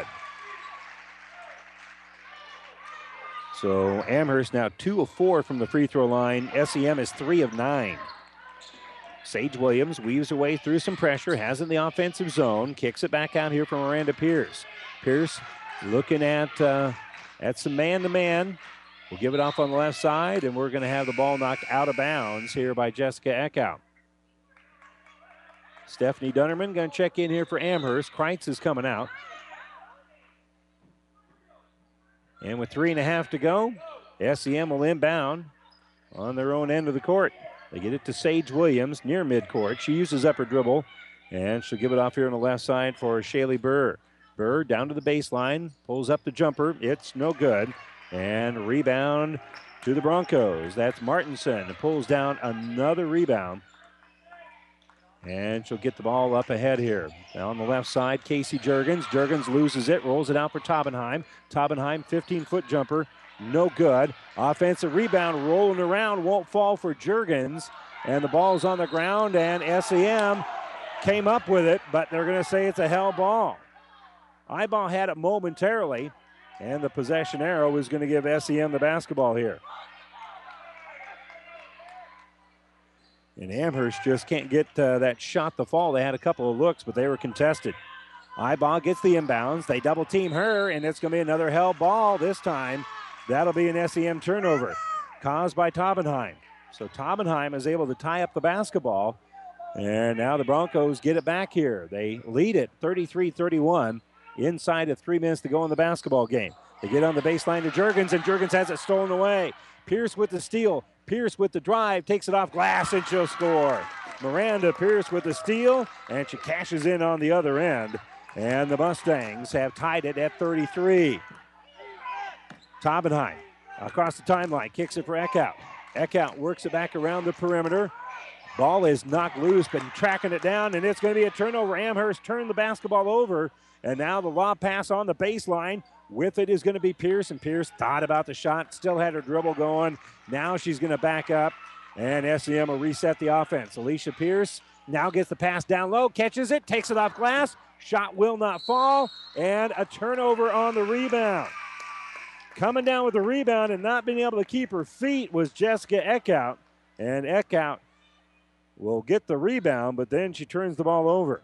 So Amherst now two of four from the free throw line. S E M is three of nine. Sage Williams weaves her way through some pressure, has it in the offensive zone, kicks it back out here from Miranda Pierce. Pierce looking at, uh, at some man-to-man. We'll give it off on the left side, and we're going to have the ball knocked out of bounds here by Jessica Eckhout. Stephanie Dunnerman going to check in here for Amherst. Kreitz is coming out. And with three and a half to go, S E M will inbound on their own end of the court. They get it to Sage Williams near midcourt. She uses up her dribble, and she'll give it off here on the left side for Shaylee Burr. Burr down to the baseline, pulls up the jumper. It's no good. And rebound to the Broncos. That's Martinson. Pulls down another rebound. And she'll get the ball up ahead here. Now on the left side, Casey Jurgens. Jurgens loses it, rolls it out for Taubenheim. Taubenheim, fifteen-foot jumper. No good. Offensive rebound rolling around, won't fall for Jurgens. And the ball's on the ground, and S E M came up with it, but they're going to say it's a hell ball. Eyeball had it momentarily, and the possession arrow is going to give S E M the basketball here. And Amherst just can't get uh, that shot to fall. They had a couple of looks, but they were contested. Eyeball gets the inbounds. They double team her, and it's going to be another hell ball this time. That'll be an S E M turnover caused by Taubenheim. So Taubenheim is able to tie up the basketball, and now the Broncos get it back here. They lead it thirty-three thirty-one inside of three minutes to go in the basketball game. They get on the baseline to Jurgens, and Jurgens has it stolen away. Pierce with the steal. Pierce with the drive, takes it off glass, and she'll score. Miranda Pierce with the steal, and she cashes in on the other end. And the Mustangs have tied it at thirty-three. Taubenheim across the timeline, kicks it for Eckhout. Eckhout works it back around the perimeter. Ball is knocked loose, but tracking it down, and it's going to be a turnover. Amherst turned the basketball over, and now the lob pass on the baseline. With it is going to be Pierce, and Pierce thought about the shot, still had her dribble going. Now she's going to back up, and S E M will reset the offense. Alicia Pierce now gets the pass down low, catches it, takes it off glass. Shot will not fall, and a turnover on the rebound. Coming down with the rebound and not being able to keep her feet was Jessica Eckhout, and Eckhout will get the rebound, but then she turns the ball over.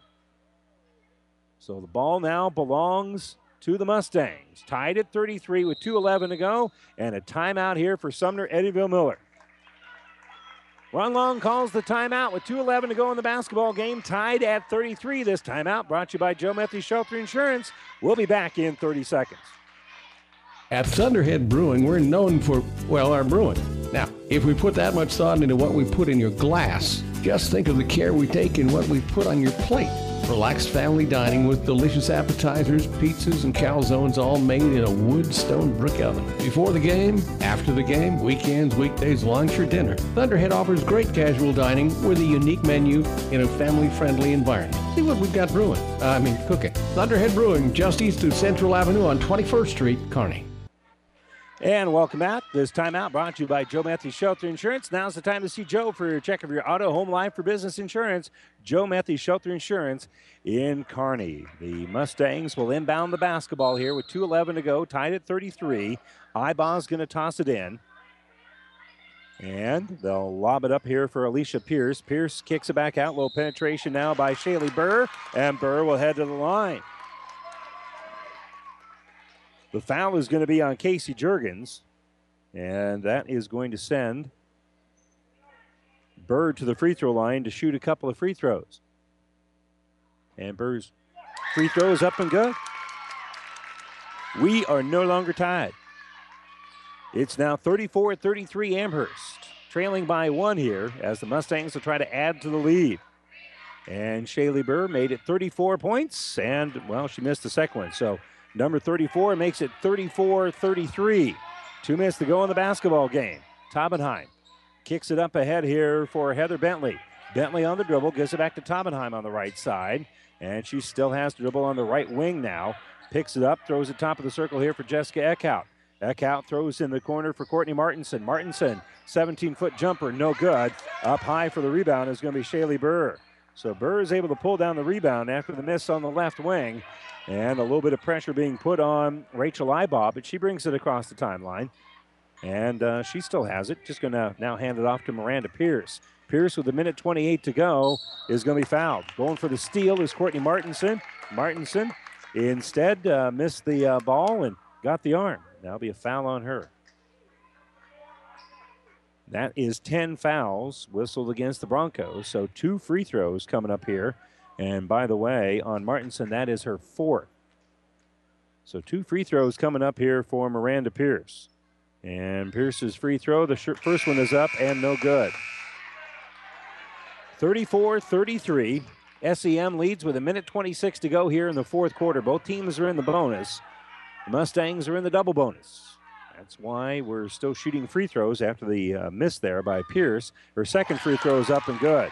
So the ball now belongs to the Mustangs. Tied at thirty-three with two eleven to go, and a timeout here for Sumner Eddyville Miller. Ron Long calls the timeout with two eleven to go in the basketball game. Tied at thirty-three. This timeout brought to you by Joe Methy Shelter Insurance. We'll be back in thirty seconds. At Thunderhead Brewing, we're known for, well, our brewing. Now, if we put that much thought into what we put in your glass, just think of the care we take in what we put on your plate. Relaxed family dining with delicious appetizers, pizzas, and calzones, all made in a wood stone brick oven. Before the game, after the game, weekends, weekdays, lunch, or dinner, Thunderhead offers great casual dining with a unique menu in a family-friendly environment. See what we've got brewing. Uh, I mean, cooking. Thunderhead Brewing, just east of Central Avenue on twenty-first Street, Kearney. And welcome back. This timeout brought to you by Joe Methy Shelter Insurance. Now's the time to see Joe for your check of your auto, home, life, or business insurance. Joe Methy Shelter Insurance in Kearney. The Mustangs will inbound the basketball here with two eleven to go, tied at thirty-three. Ibaugh's going to toss it in. And they'll lob it up here for Alicia Pierce. Pierce kicks it back out. Low penetration now by Shaylee Burr, and Burr will head to the line. The foul is going to be on Casey Jurgens, and that is going to send Burr to the free throw line to shoot a couple of free throws. And Burr's free throw is up and good. We are no longer tied. It's now thirty-four thirty-three Amherst, trailing by one here as the Mustangs will try to add to the lead. And Shaylee Burr made it thirty-four points, and, well, she missed the second one, so number thirty-four makes it thirty-four thirty-three. Two minutes to go in the basketball game. Taubenheim kicks it up ahead here for Heather Bentley. Bentley on the dribble, gives it back to Taubenheim on the right side. And she still has the dribble on the right wing now. Picks it up, throws it top of the circle here for Jessica Eckhout. Eckhout throws in the corner for Courtney Martinson. Martinson, seventeen-foot jumper, no good. Up high for the rebound is going to be Shaylee Burr. So Burr is able to pull down the rebound after the miss on the left wing. And a little bit of pressure being put on Rachel Ibaugh, but she brings it across the timeline. And uh, she still has it. Just going to now hand it off to Miranda Pierce. Pierce with a minute twenty-eight to go is going to be fouled. Going for the steal is Courtney Martinson. Martinson instead uh, missed the uh, ball and got the arm. That'll be a foul on her. That is ten fouls whistled against the Broncos. So two free throws coming up here. And by the way, on Martinson, that is her fourth. So two free throws coming up here for Miranda Pierce. And Pierce's free throw, the first one is up and no good. thirty-four thirty-three. S E M leads with a minute twenty-six to go here in the fourth quarter. Both teams are in the bonus. The Mustangs are in the double bonus. That's why we're still shooting free throws after the uh, miss there by Pierce. Her second free throw is up and good.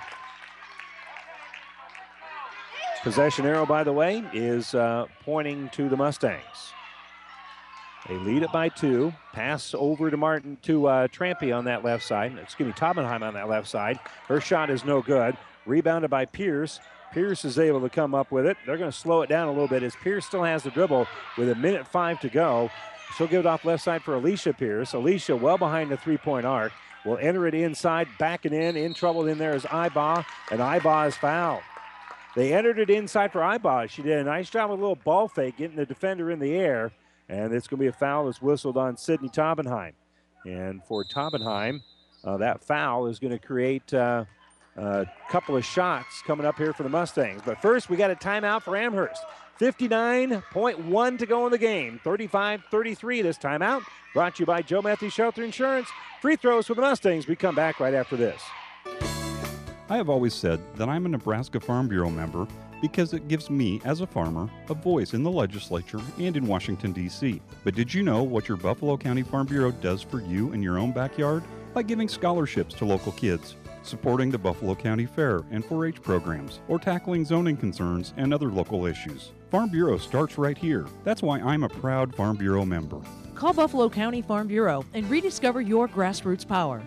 Possession arrow, by the way, is uh, pointing to the Mustangs. They lead it by two. Pass over to Martin to uh, Trampy on that left side. Excuse me, Taubenheim on that left side. Her shot is no good. Rebounded by Pierce. Pierce is able to come up with it. They're going to slow it down a little bit as Pierce still has the dribble with a minute five to go. She'll give it off left side for Alicia Pierce. Alicia well behind the three-point arc. Will enter it inside, back it in. In trouble in there is Ibaugh, and Ibaugh is fouled. They entered it inside for Ibaugh. She did a nice job with a little ball fake, getting the defender in the air. And it's going to be a foul that's whistled on Sydney Taubenheim. And for Taubenheim, uh, that foul is going to create uh, a couple of shots coming up here for the Mustangs. But first, we got a timeout for Amherst. fifty-nine point one to go in the game. thirty-five thirty-three this timeout. Brought to you by Joe Matthews Shelter Insurance. Free throws for the Mustangs. We come back right after this. I have always said that I'm a Nebraska Farm Bureau member because it gives me, as a farmer, a voice in the legislature and in Washington, D C But did you know what your Buffalo County Farm Bureau does for you in your own backyard? By giving scholarships to local kids, supporting the Buffalo County Fair and four H programs, or tackling zoning concerns and other local issues. Farm Bureau starts right here. That's why I'm a proud Farm Bureau member. Call Buffalo County Farm Bureau and rediscover your grassroots power.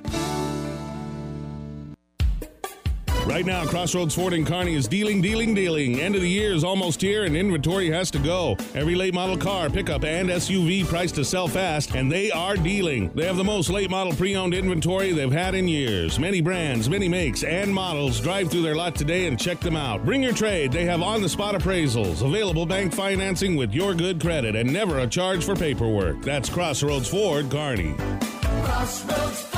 Right now, Crossroads Ford in Kearney is dealing, dealing, dealing. End of the year is almost here and inventory has to go. Every late model car, pickup, and S U V priced to sell fast, and they are dealing. They have the most late model pre-owned inventory they've had in years. Many brands, many makes, and models. Drive through their lot today and check them out. Bring your trade. They have on-the-spot appraisals, available bank financing with your good credit, and never a charge for paperwork. That's Crossroads Ford, Kearney. Crossroads Ford.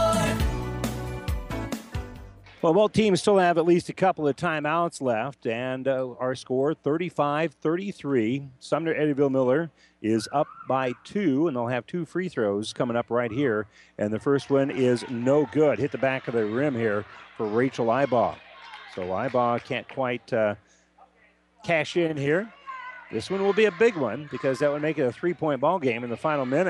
Well, both teams still have at least a couple of timeouts left, and uh, our score thirty-five thirty-three. Sumner Eddyville Miller is up by two, and they'll have two free throws coming up right here. And the first one is no good. Hit the back of the rim here for Rachel Ibaugh. So Ibaugh can't quite uh, cash in here. This one will be a big one because that would make it a three-point ball game in the final minute.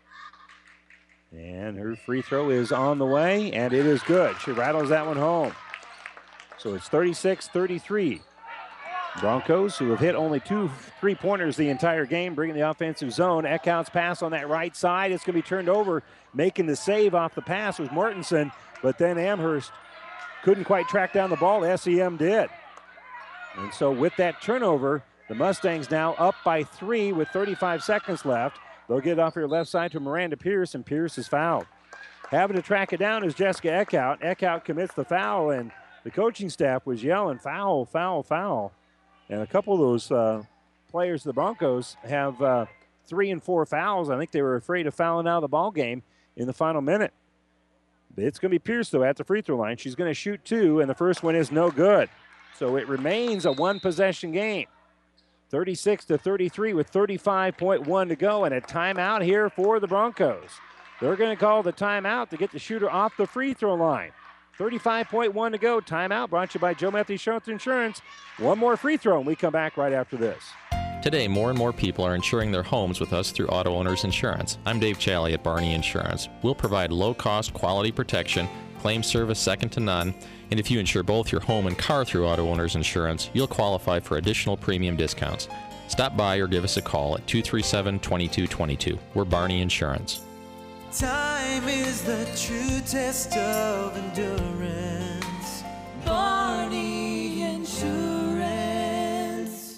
And her free throw is on the way, and it is good. She rattles that one home. So it's thirty-six thirty-three. Broncos, who have hit only two three-pointers the entire game, bringing the offensive zone. Eckhout's pass on that right side. It's going to be turned over. Making the save off the pass was Mortensen, but then Amherst couldn't quite track down the ball. S E M did. And so with that turnover, the Mustangs now up by three with thirty-five seconds left. They'll get it off your left side to Miranda Pierce, and Pierce is fouled. Having to track it down is Jessica Eckhout. Eckhout commits the foul, and the coaching staff was yelling, foul, foul, foul. And a couple of those uh, players of the Broncos have uh, three and four fouls. I think they were afraid of fouling out of the ball game in the final minute. It's going to be Pierce, though, at the free throw line. She's going to shoot two, and the first one is no good. So it remains a one-possession game. thirty-six to thirty-three with thirty-five point one to go, and a timeout here for the Broncos. They're going to call the timeout to get the shooter off the free throw line. thirty-five point one to go. Timeout brought to you by Joe Matthews Shelter Insurance. One more free throw, and we come back right after this. Today, more and more people are insuring their homes with us through Auto Owners Insurance. I'm Dave Challey at Barney Insurance. We'll provide low-cost, quality protection claim service second to none, and if you insure both your home and car through Auto Owners Insurance, you'll qualify for additional premium discounts. Stop by or give us a call at two three seven, two two two two. We're Barney Insurance. Time is the true test of endurance. Barney Insurance.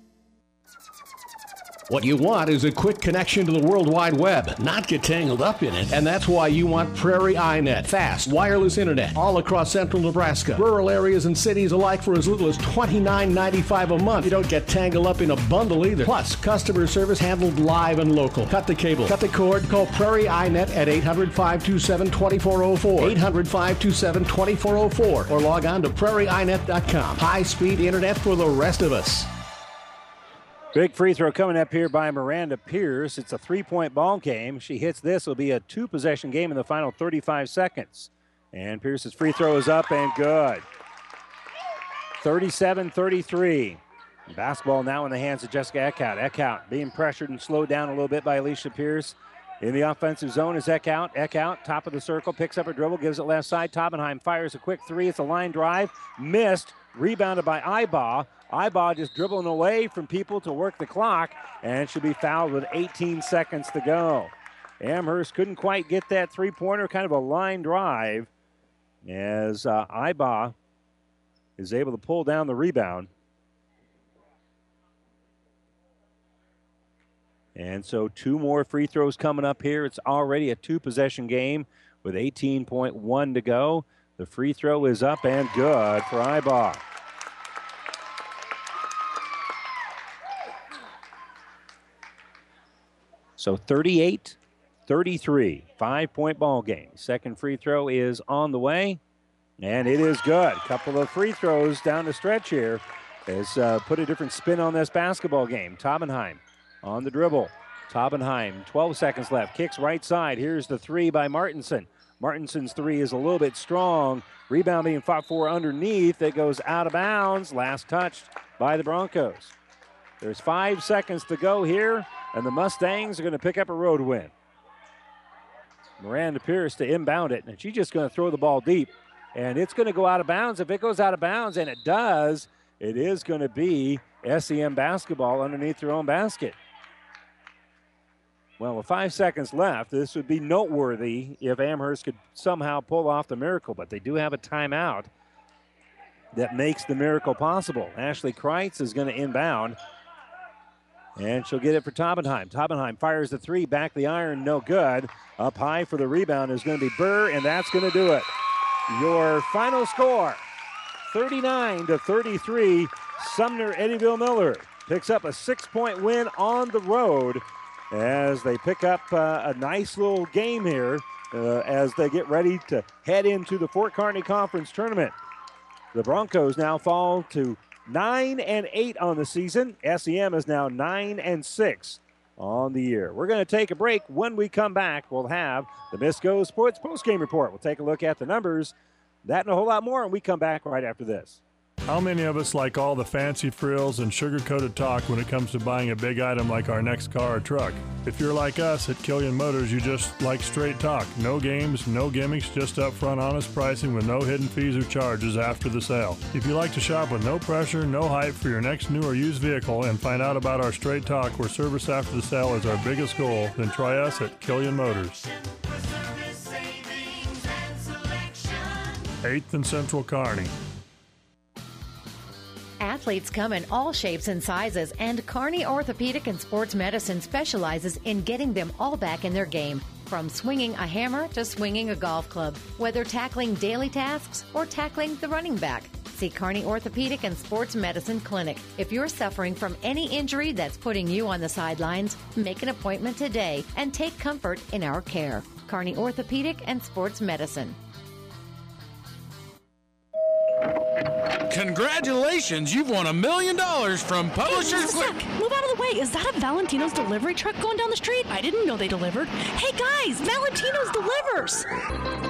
What you want is a quick connection to the World Wide Web, not get tangled up in it. And that's why you want Prairie iNet. Fast, wireless internet all across central Nebraska. Rural areas and cities alike for as little as twenty-nine ninety-five a month. You don't get tangled up in a bundle either. Plus, customer service handled live and local. Cut the cable, cut the cord, call Prairie iNet at eight hundred, five two seven, two four zero four. eight hundred, five two seven, two four zero four. Or log on to prairie i net dot com. High-speed internet for the rest of us. Big free throw coming up here by Miranda Pierce. It's a three-point ball game. She hits this. It'll be a two-possession game in the final thirty-five seconds. And Pierce's free throw is up and good. thirty-seven thirty-three. Basketball now in the hands of Jessica Eckhout. Eckhout being pressured and slowed down a little bit by Alicia Pierce. In the offensive zone is Eckhout. Eckhout, top of the circle, picks up her dribble, gives it left side. Toppenheim fires a quick three. It's a line drive. Missed. Rebounded by Ibaugh. Ibaugh just dribbling away from people to work the clock, and should be fouled with eighteen seconds to go. Amherst couldn't quite get that three-pointer, kind of a line drive, as uh, Ibaugh is able to pull down the rebound. And so two more free throws coming up here. It's already a two-possession game with eighteen point one to go. The free throw is up and good for Ibaugh. So thirty-eight thirty-three, five-point ball game. Second free throw is on the way, and it is good. Couple of free throws down the stretch here has uh, put a different spin on this basketball game. Toppenheim on the dribble. Toppenheim, twelve seconds left, kicks right side. Here's the three by Martinson. Martinson's three is a little bit strong. Rebound being fought for underneath. It goes out of bounds. Last touched by the Broncos. There's five seconds to go here, and the Mustangs are going to pick up a road win. Miranda Pierce to inbound it, and she's just going to throw the ball deep, and it's going to go out of bounds. If it goes out of bounds, and it does, it is going to be S E M basketball underneath their own basket. Well, with five seconds left, this would be noteworthy if Amherst could somehow pull off the miracle, but they do have a timeout that makes the miracle possible. Ashley Kreitz is going to inbound, and she'll get it for Toppenheim. Toppenheim fires the three, back the iron, no good. Up high for the rebound is going to be Burr, and that's going to do it. Your final score, thirty-nine to thirty-three. Sumner Eddyville Miller picks up a six-point win on the road as they pick up uh, a nice little game here uh, as they get ready to head into the Fort Kearney Conference Tournament. The Broncos now fall to nine and eight on the season. S E M is now nine and six on the year. We're going to take a break. When we come back, we'll have the Misco Sports Postgame Report. We'll take a look at the numbers, that and a whole lot more, and we come back right after this. How many of us like all the fancy frills and sugar-coated talk when it comes to buying a big item like our next car or truck? If you're like us at Killian Motors, you just like straight talk. No games, no gimmicks, just upfront honest pricing with no hidden fees or charges after the sale. If you like to shop with no pressure, no hype for your next new or used vehicle and find out about our straight talk where service after the sale is our biggest goal, then try us at Killian Motors. eighth and Central Kearney. Athletes come in all shapes and sizes, and Kearney Orthopedic and Sports Medicine specializes in getting them all back in their game. From swinging a hammer to swinging a golf club, whether tackling daily tasks or tackling the running back. See Kearney Orthopedic and Sports Medicine Clinic. If you're suffering from any injury that's putting you on the sidelines, make an appointment today and take comfort in our care. Kearney Orthopedic and Sports Medicine. Congratulations, you've won a million dollars from Publishers. Hey, Zach, move out of the way. Is that a Valentino's delivery truck going down the street? I didn't know they delivered. Hey guys, Valentino's delivers.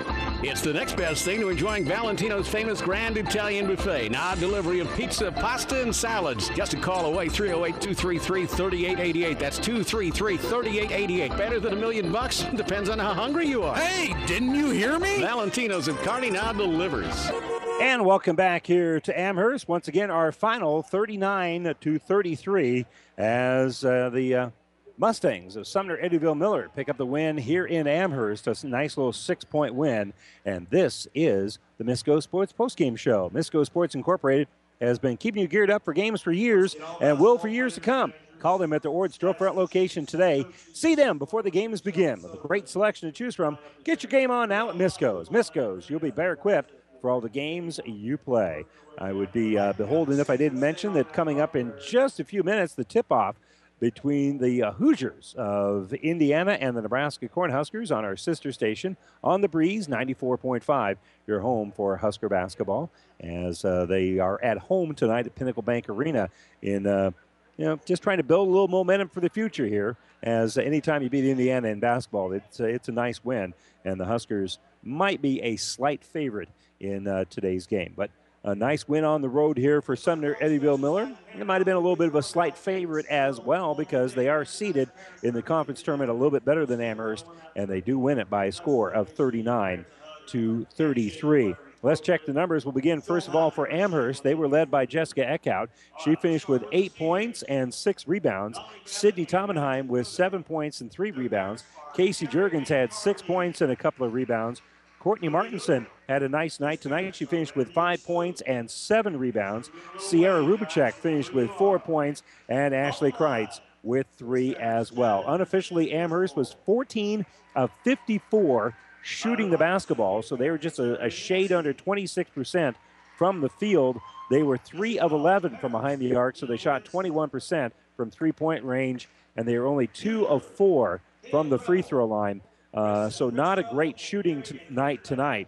It's the next best thing to enjoying Valentino's famous Grand Italian Buffet. Now delivery of pizza, pasta, and salads. Just a call away, three oh eight, two three three, three eight eight eight. That's two three three, three eight eight eight. Better than a million bucks? Depends on how hungry you are. Hey, didn't you hear me? Valentino's at Kearney now delivers. And welcome back here to Amherst. Once again, our final thirty-nine to thirty-three as uh, the uh, Mustangs of Sumner Eddyville Miller pick up the win here in Amherst. A nice little six-point win. And this is the Misco Sports postgame show. Misco Sports Incorporated has been keeping you geared up for games for years and will for years to come. Call them at the Ord Storefront location today. See them before the games begin. With a great selection to choose from, get your game on now at Misco's. Misco's, you'll be better equipped for all the games you play. I would be uh, beholden if I didn't mention that coming up in just a few minutes, the tip-off between the uh, Hoosiers of Indiana and the Nebraska Cornhuskers on our sister station on the Breeze, ninety-four point five, your home for Husker basketball, as uh, they are at home tonight at Pinnacle Bank Arena in, uh, you know, just trying to build a little momentum for the future here, as uh, anytime you beat Indiana in basketball, it's, uh, it's a nice win, and the Huskers might be a slight favorite in uh, today's game. But a nice win on the road here for Sumner Eddyville Miller. It might have been a little bit of a slight favorite as well because they are seeded in the conference tournament a little bit better than Amherst, and they do win it by a score of thirty-nine to thirty-three. Let's check the numbers. We'll begin, first of all, for Amherst. They were led by Jessica Eckhout. She finished with eight points and six rebounds. Sydney Tomenheim with seven points and three rebounds. Casey Juergens had six points and a couple of rebounds. Courtney Martinson had a nice night tonight. She finished with five points and seven rebounds. Sierra Rubicek finished with four points, and Ashley Kreitz with three as well. Unofficially, Amherst was fourteen of fifty-four shooting the basketball, so they were just a, a shade under twenty-six percent from the field. They were three of eleven from behind the arc, so they shot twenty-one percent from three-point range, and they were only two of four from the free throw line. Uh, so not a great shooting t- night tonight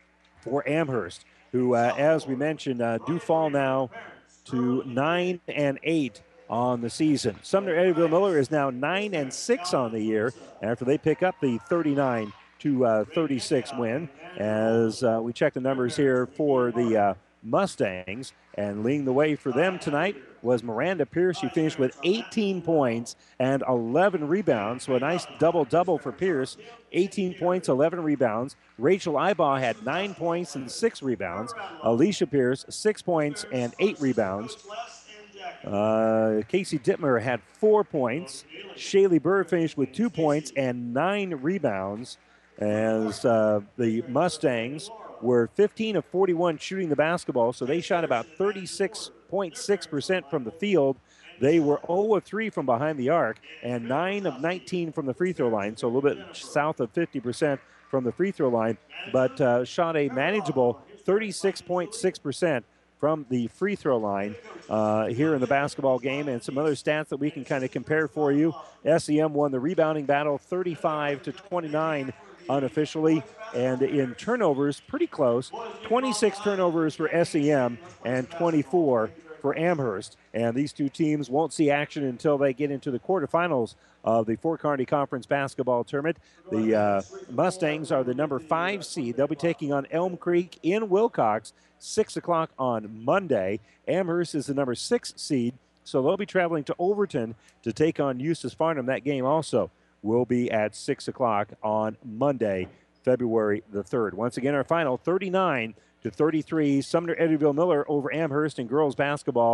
for Amherst, who, uh, as we mentioned, uh, do fall now to nine and eight on the season. Sumner Eddyville Miller is now nine and six on the year after they pick up the thirty-nine to thirty-six win. As uh, we check the numbers here for the uh, Mustangs, and leading the way for them tonight was Miranda Pierce. She finished with eighteen points and eleven rebounds, so a nice double-double for Pierce. eighteen points, eleven rebounds. Rachel Ibaugh had nine points and six rebounds. Alicia Pierce, six points and eight rebounds. Uh, Casey Dittmer had four points. Shaylee Burr finished with two points and nine rebounds, as uh, the Mustangs were fifteen of forty-one shooting the basketball, so they shot about thirty-six point six percent from the field. They were zero of three from behind the arc and nine of nineteen from the free throw line, so a little bit south of fifty percent from the free throw line, but uh, shot a manageable thirty-six point six percent from the free throw line uh, here in the basketball game. And some other stats that we can kind of compare for you. S E M won the rebounding battle thirty-five to twenty-nine unofficially, and in turnovers, pretty close. twenty-six turnovers for S E M and twenty-four for Amherst. And these two teams won't see action until they get into the quarterfinals of the Fort Kearney Conference basketball tournament. The uh, Mustangs are the number five seed. They'll be taking on Elm Creek in Wilcox, six o'clock on Monday. Amherst is the number six seed, so they'll be traveling to Overton to take on Eustis Farnham. That game also will be at six o'clock on Monday, February the third. Once again, our final thirty-nine to thirty-three, Sumner Eddyville Miller over Amherst in girls basketball.